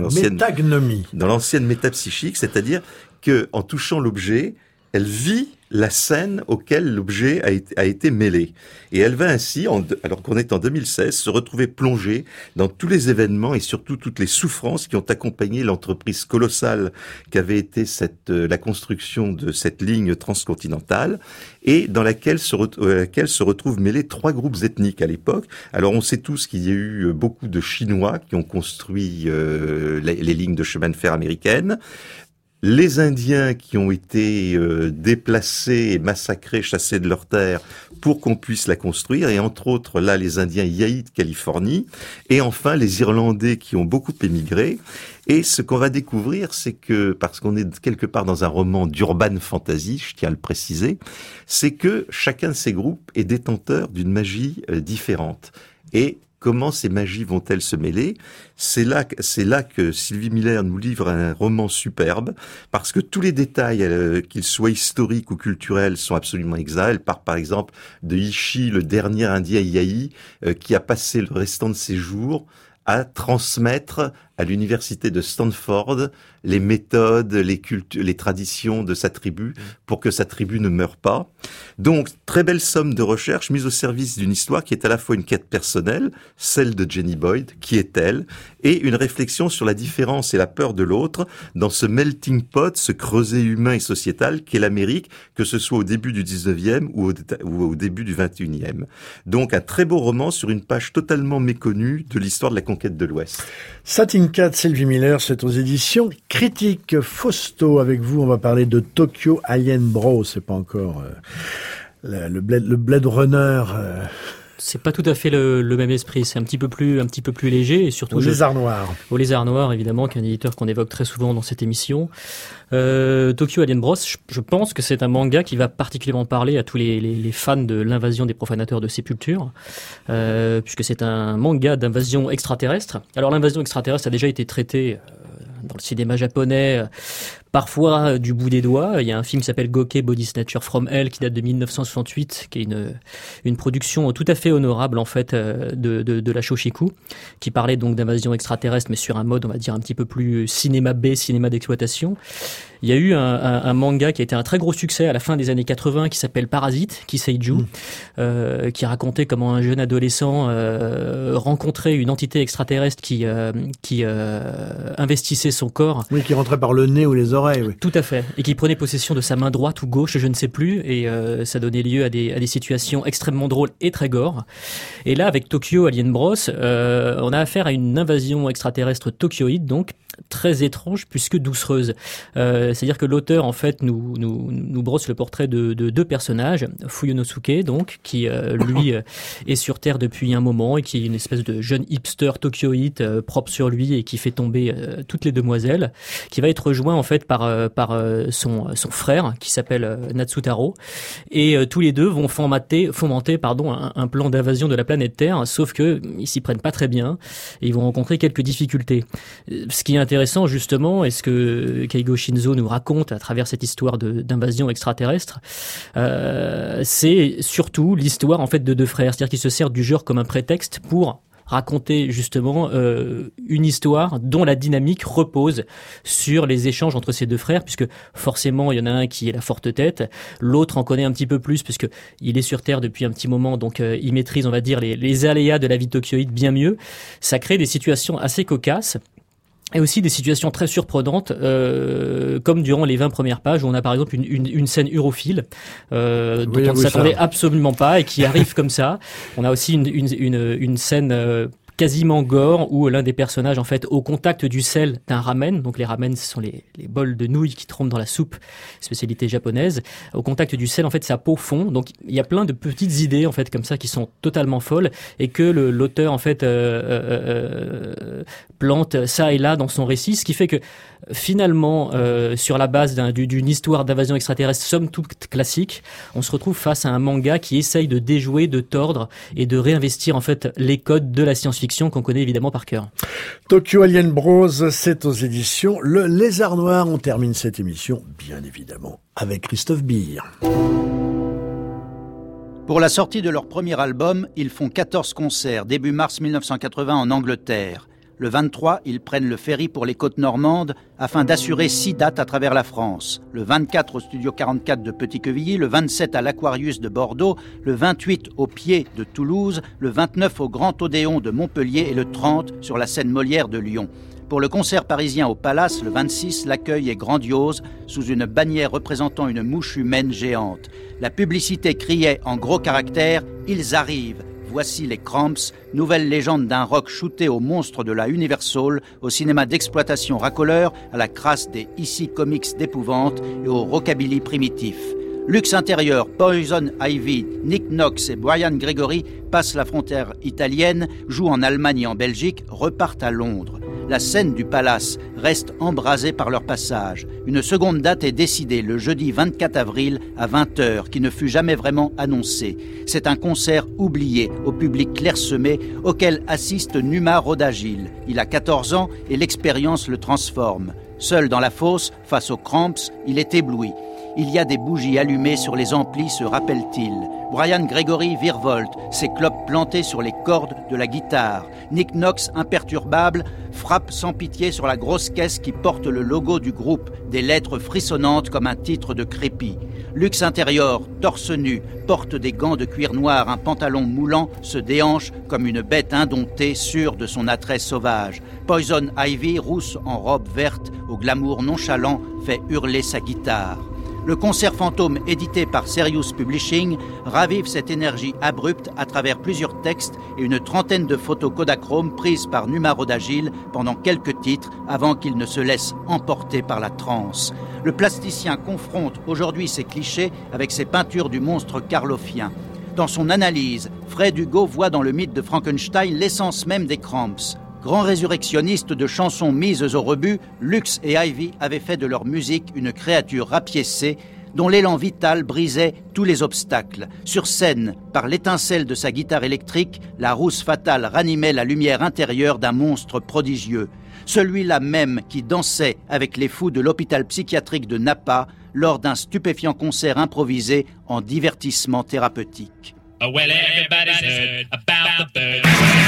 l'ancienne métapsychique, c'est-à-dire que en touchant l'objet, elle vit la scène auquel l'objet a été mêlé. Et elle va ainsi, alors qu'on est en 2016, se retrouver plongée dans tous les événements et surtout toutes les souffrances qui ont accompagné l'entreprise colossale qu'avait été la construction de cette ligne transcontinentale, et dans laquelle se retrouvent mêlés 3 groupes ethniques à l'époque. Alors on sait tous qu'il y a eu beaucoup de Chinois qui ont construit les lignes de chemin de fer américaines, les Indiens qui ont été déplacés et massacrés, chassés de leurs terres pour qu'on puisse la construire, et entre autres là les Indiens Yaï de Californie, et enfin les Irlandais qui ont beaucoup émigré. Et ce qu'on va découvrir, c'est que, parce qu'on est quelque part dans un roman d'urban fantasy, je tiens à le préciser, c'est que chacun de ces groupes est détenteur d'une magie différente. Et comment ces magies vont-elles se mêler ? C'est là que Sylvie Miller nous livre un roman superbe, parce que tous les détails, qu'ils soient historiques ou culturels, sont absolument exacts. Elle part par exemple de Ishi, le dernier Indien Yaï, qui a passé le restant de ses jours à transmettre à l'université de Stanford les méthodes, les traditions de sa tribu pour que sa tribu ne meure pas. Donc, très belle somme de recherche mise au service d'une histoire qui est à la fois une quête personnelle, celle de Jenny Boyd, qui est-elle, et une réflexion sur la différence et la peur de l'autre dans ce melting pot, ce creuset humain et sociétal qu'est l'Amérique, que ce soit au début du 19e ou au début du 21e. Donc, un très beau roman sur une page totalement méconnue de l'histoire de la conquête de l'Ouest. Satinka de Sylvie Miller, c'est aux éditions Critiques. Fausto, avec vous, on va parler de Tokyo Alien Bros. C'est pas encore le Blade Runner. C'est pas tout à fait le même esprit. C'est un petit peu plus léger, et surtout au Lézard Noir. Au Lézard Noir, évidemment, qui est un éditeur qu'on évoque très souvent dans cette émission. Tokyo Alien Bros, je pense que c'est un manga qui va particulièrement parler à tous les fans de l'invasion des profanateurs de sépulture, puisque c'est un manga d'invasion extraterrestre. Alors l'invasion extraterrestre a déjà été traitée dans le cinéma japonais, parfois du bout des doigts. Il y a un film qui s'appelle Gokey Body Snatcher from Hell qui date de 1968, qui est une production tout à fait honorable en fait de la Shoshiku, qui parlait donc d'invasion extraterrestre, mais sur un mode, on va dire, un petit peu plus cinéma B, cinéma d'exploitation. Il y a eu un manga qui a été un très gros succès à la fin des années 80 qui s'appelle Parasite, Kiseiju, qui racontait comment un jeune adolescent rencontrait une entité extraterrestre qui investissait son corps. Oui, qui rentrait par le nez ou les oreilles. Oui. Tout à fait. Et qui prenait possession de sa main droite ou gauche, je ne sais plus. Et ça donnait lieu à des situations extrêmement drôles et très gore. Et là, avec Tokyo Alien Bros, on a affaire à une invasion extraterrestre tokyoïde, donc très étrange puisque doucereuse. C'est-à-dire que l'auteur en fait nous brosse le portrait de 2 personnages, Fuyonosuke donc qui lui est sur Terre depuis un moment et qui est une espèce de jeune hipster tokyoïde propre sur lui et qui fait tomber toutes les demoiselles, qui va être rejoint en fait par son frère qui s'appelle Natsutaro, et tous les deux vont fomenter un plan d'invasion de la planète Terre, sauf que ils s'y prennent pas très bien et ils vont rencontrer quelques difficultés. Ce qui est intéressant justement, et ce que Keigo Shinzo nous raconte à travers cette histoire d'invasion extraterrestre, c'est surtout l'histoire en fait de 2 frères, c'est-à-dire qu'ils se servent du genre comme un prétexte pour raconter justement une histoire dont la dynamique repose sur les échanges entre ces deux frères, puisque forcément il y en a un qui est la forte tête, l'autre en connaît un petit peu plus puisque il est sur Terre depuis un petit moment, donc il maîtrise, on va dire, les aléas de la vie tokyoïde bien mieux. Ça crée des situations assez cocasses. Et aussi des situations très surprenantes, comme durant les 20 premières pages, où on a par exemple une scène urophile, dont on ne s'attendait absolument pas et qui arrive comme ça. On a aussi une scène quasiment gore, où l'un des personnages, en fait, au contact du sel d'un ramen, donc les ramen, ce sont les bols de nouilles qui trempent dans la soupe, spécialité japonaise, au contact du sel, en fait, sa peau fond. Donc, il y a plein de petites idées, en fait, comme ça, qui sont totalement folles, et que l'auteur, en fait, plante ça et là dans son récit, ce qui fait que, finalement, sur la base d'une histoire d'invasion extraterrestre somme toute classique, on se retrouve face à un manga qui essaye de déjouer, de tordre et de réinvestir, en fait, les codes de la science-fiction qu'on connaît évidemment par cœur. Tokyo Alien Bros, c'est aux éditions Le Lézard Noir. On termine cette émission, bien évidemment, avec Christophe Beer. Pour la sortie de leur premier album, ils font 14 concerts début mars 1980 en Angleterre. Le 23, ils prennent le ferry pour les côtes normandes afin d'assurer 6 dates à travers la France. Le 24 au Studio 44 de Petit-Quevilly, le 27 à l'Aquarius de Bordeaux, le 28 au Pied de Toulouse, le 29 au Grand Odéon de Montpellier et le 30 sur la scène Molière de Lyon. Pour le concert parisien au Palace, le 26, l'accueil est grandiose, sous une bannière représentant une mouche humaine géante. La publicité criait en gros caractères « Ils arrivent ». Voici les Cramps, nouvelle légende d'un rock shooté au monstre de la Universal, au cinéma d'exploitation racoleur, à la crasse des EC Comics d'épouvante et au rockabilly primitif. Luxe intérieur, Poison Ivy, Nick Knox et Brian Gregory passent la frontière italienne, jouent en Allemagne et en Belgique, repartent à Londres. La scène du Palace reste embrasée par leur passage. Une seconde date est décidée le jeudi 24 avril à 20h, qui ne fut jamais vraiment annoncée. C'est un concert oublié, au public clairsemé, auquel assiste Numa Rodagil. Il a 14 ans et l'expérience le transforme. Seul dans la fosse, face aux Cramps, il est ébloui. Il y a des bougies allumées sur les amplis, se rappelle-t-il. Brian Gregory virevolte, ses clopes plantées sur les cordes de la guitare. Nick Knox, imperturbable, frappe sans pitié sur la grosse caisse qui porte le logo du groupe, des lettres frissonnantes comme un titre de crépi. Luxe intérieur, torse nu, porte des gants de cuir noir, un pantalon moulant, se déhanche comme une bête indomptée, sûre de son attrait sauvage. Poison Ivy, rousse en robe verte, au glamour nonchalant, fait hurler sa guitare. Le concert fantôme édité par Serious Publishing ravive cette énergie abrupte à travers plusieurs textes et une trentaine de photos Kodachrome prises par Numa Rodagil pendant quelques titres avant qu'il ne se laisse emporter par la transe. Le plasticien confronte aujourd'hui ces clichés avec ses peintures du monstre carlophien. Dans son analyse, Fred Hugo voit dans le mythe de Frankenstein l'essence même des Cramps. Grands résurrectionnistes de chansons mises au rebut, Lux et Ivy avaient fait de leur musique une créature rapiécée dont l'élan vital brisait tous les obstacles. Sur scène, par l'étincelle de sa guitare électrique, la rousse fatale ranimait la lumière intérieure d'un monstre prodigieux. Celui-là même qui dansait avec les fous de l'hôpital psychiatrique de Napa lors d'un stupéfiant concert improvisé en divertissement thérapeutique. Oh, well, everybody's heard about the bird.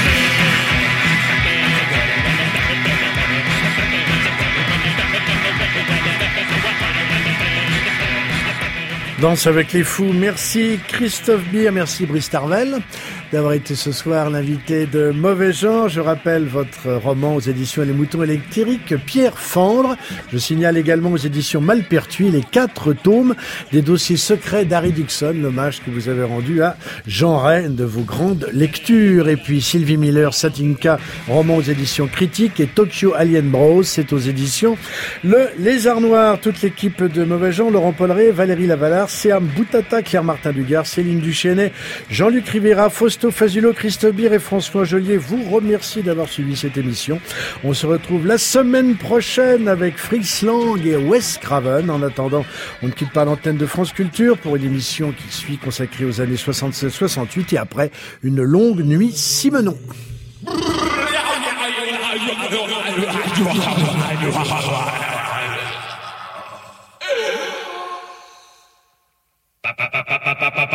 Danse avec les fous. Merci Christophe Beer, merci Brice Tarvel d'avoir été ce soir l'invité de Mauvais Genre. Je rappelle votre roman aux éditions Les Moutons électriques, Pierre Fendre. Je signale également aux éditions Malpertuis les 4 tomes des dossiers secrets d'Harry Dixon, l'hommage que vous avez rendu à Jean Ray, de vos grandes lectures. Et puis Sylvie Miller, Satinka, roman aux éditions Critiques, et Tokyo Alien Bros, c'est aux éditions Le Lézard Noir. Toute l'équipe de Mauvais Genre, Laurent Polleret, Valérie Lavalard, Séam Boutata, Claire-Martin Dugard, Céline Duchesnay, Jean-Luc Rivera, Fausto Fazulo, Christophe Beer et François Joliet vous remercie d'avoir suivi cette émission. On se retrouve la semaine prochaine avec Fritz Lang et Wes Craven. En attendant, on ne quitte pas l'antenne de France Culture pour une émission qui suit consacrée aux années 76-68 et après une longue nuit Simenon. Pa pa pa pa pa pa pa.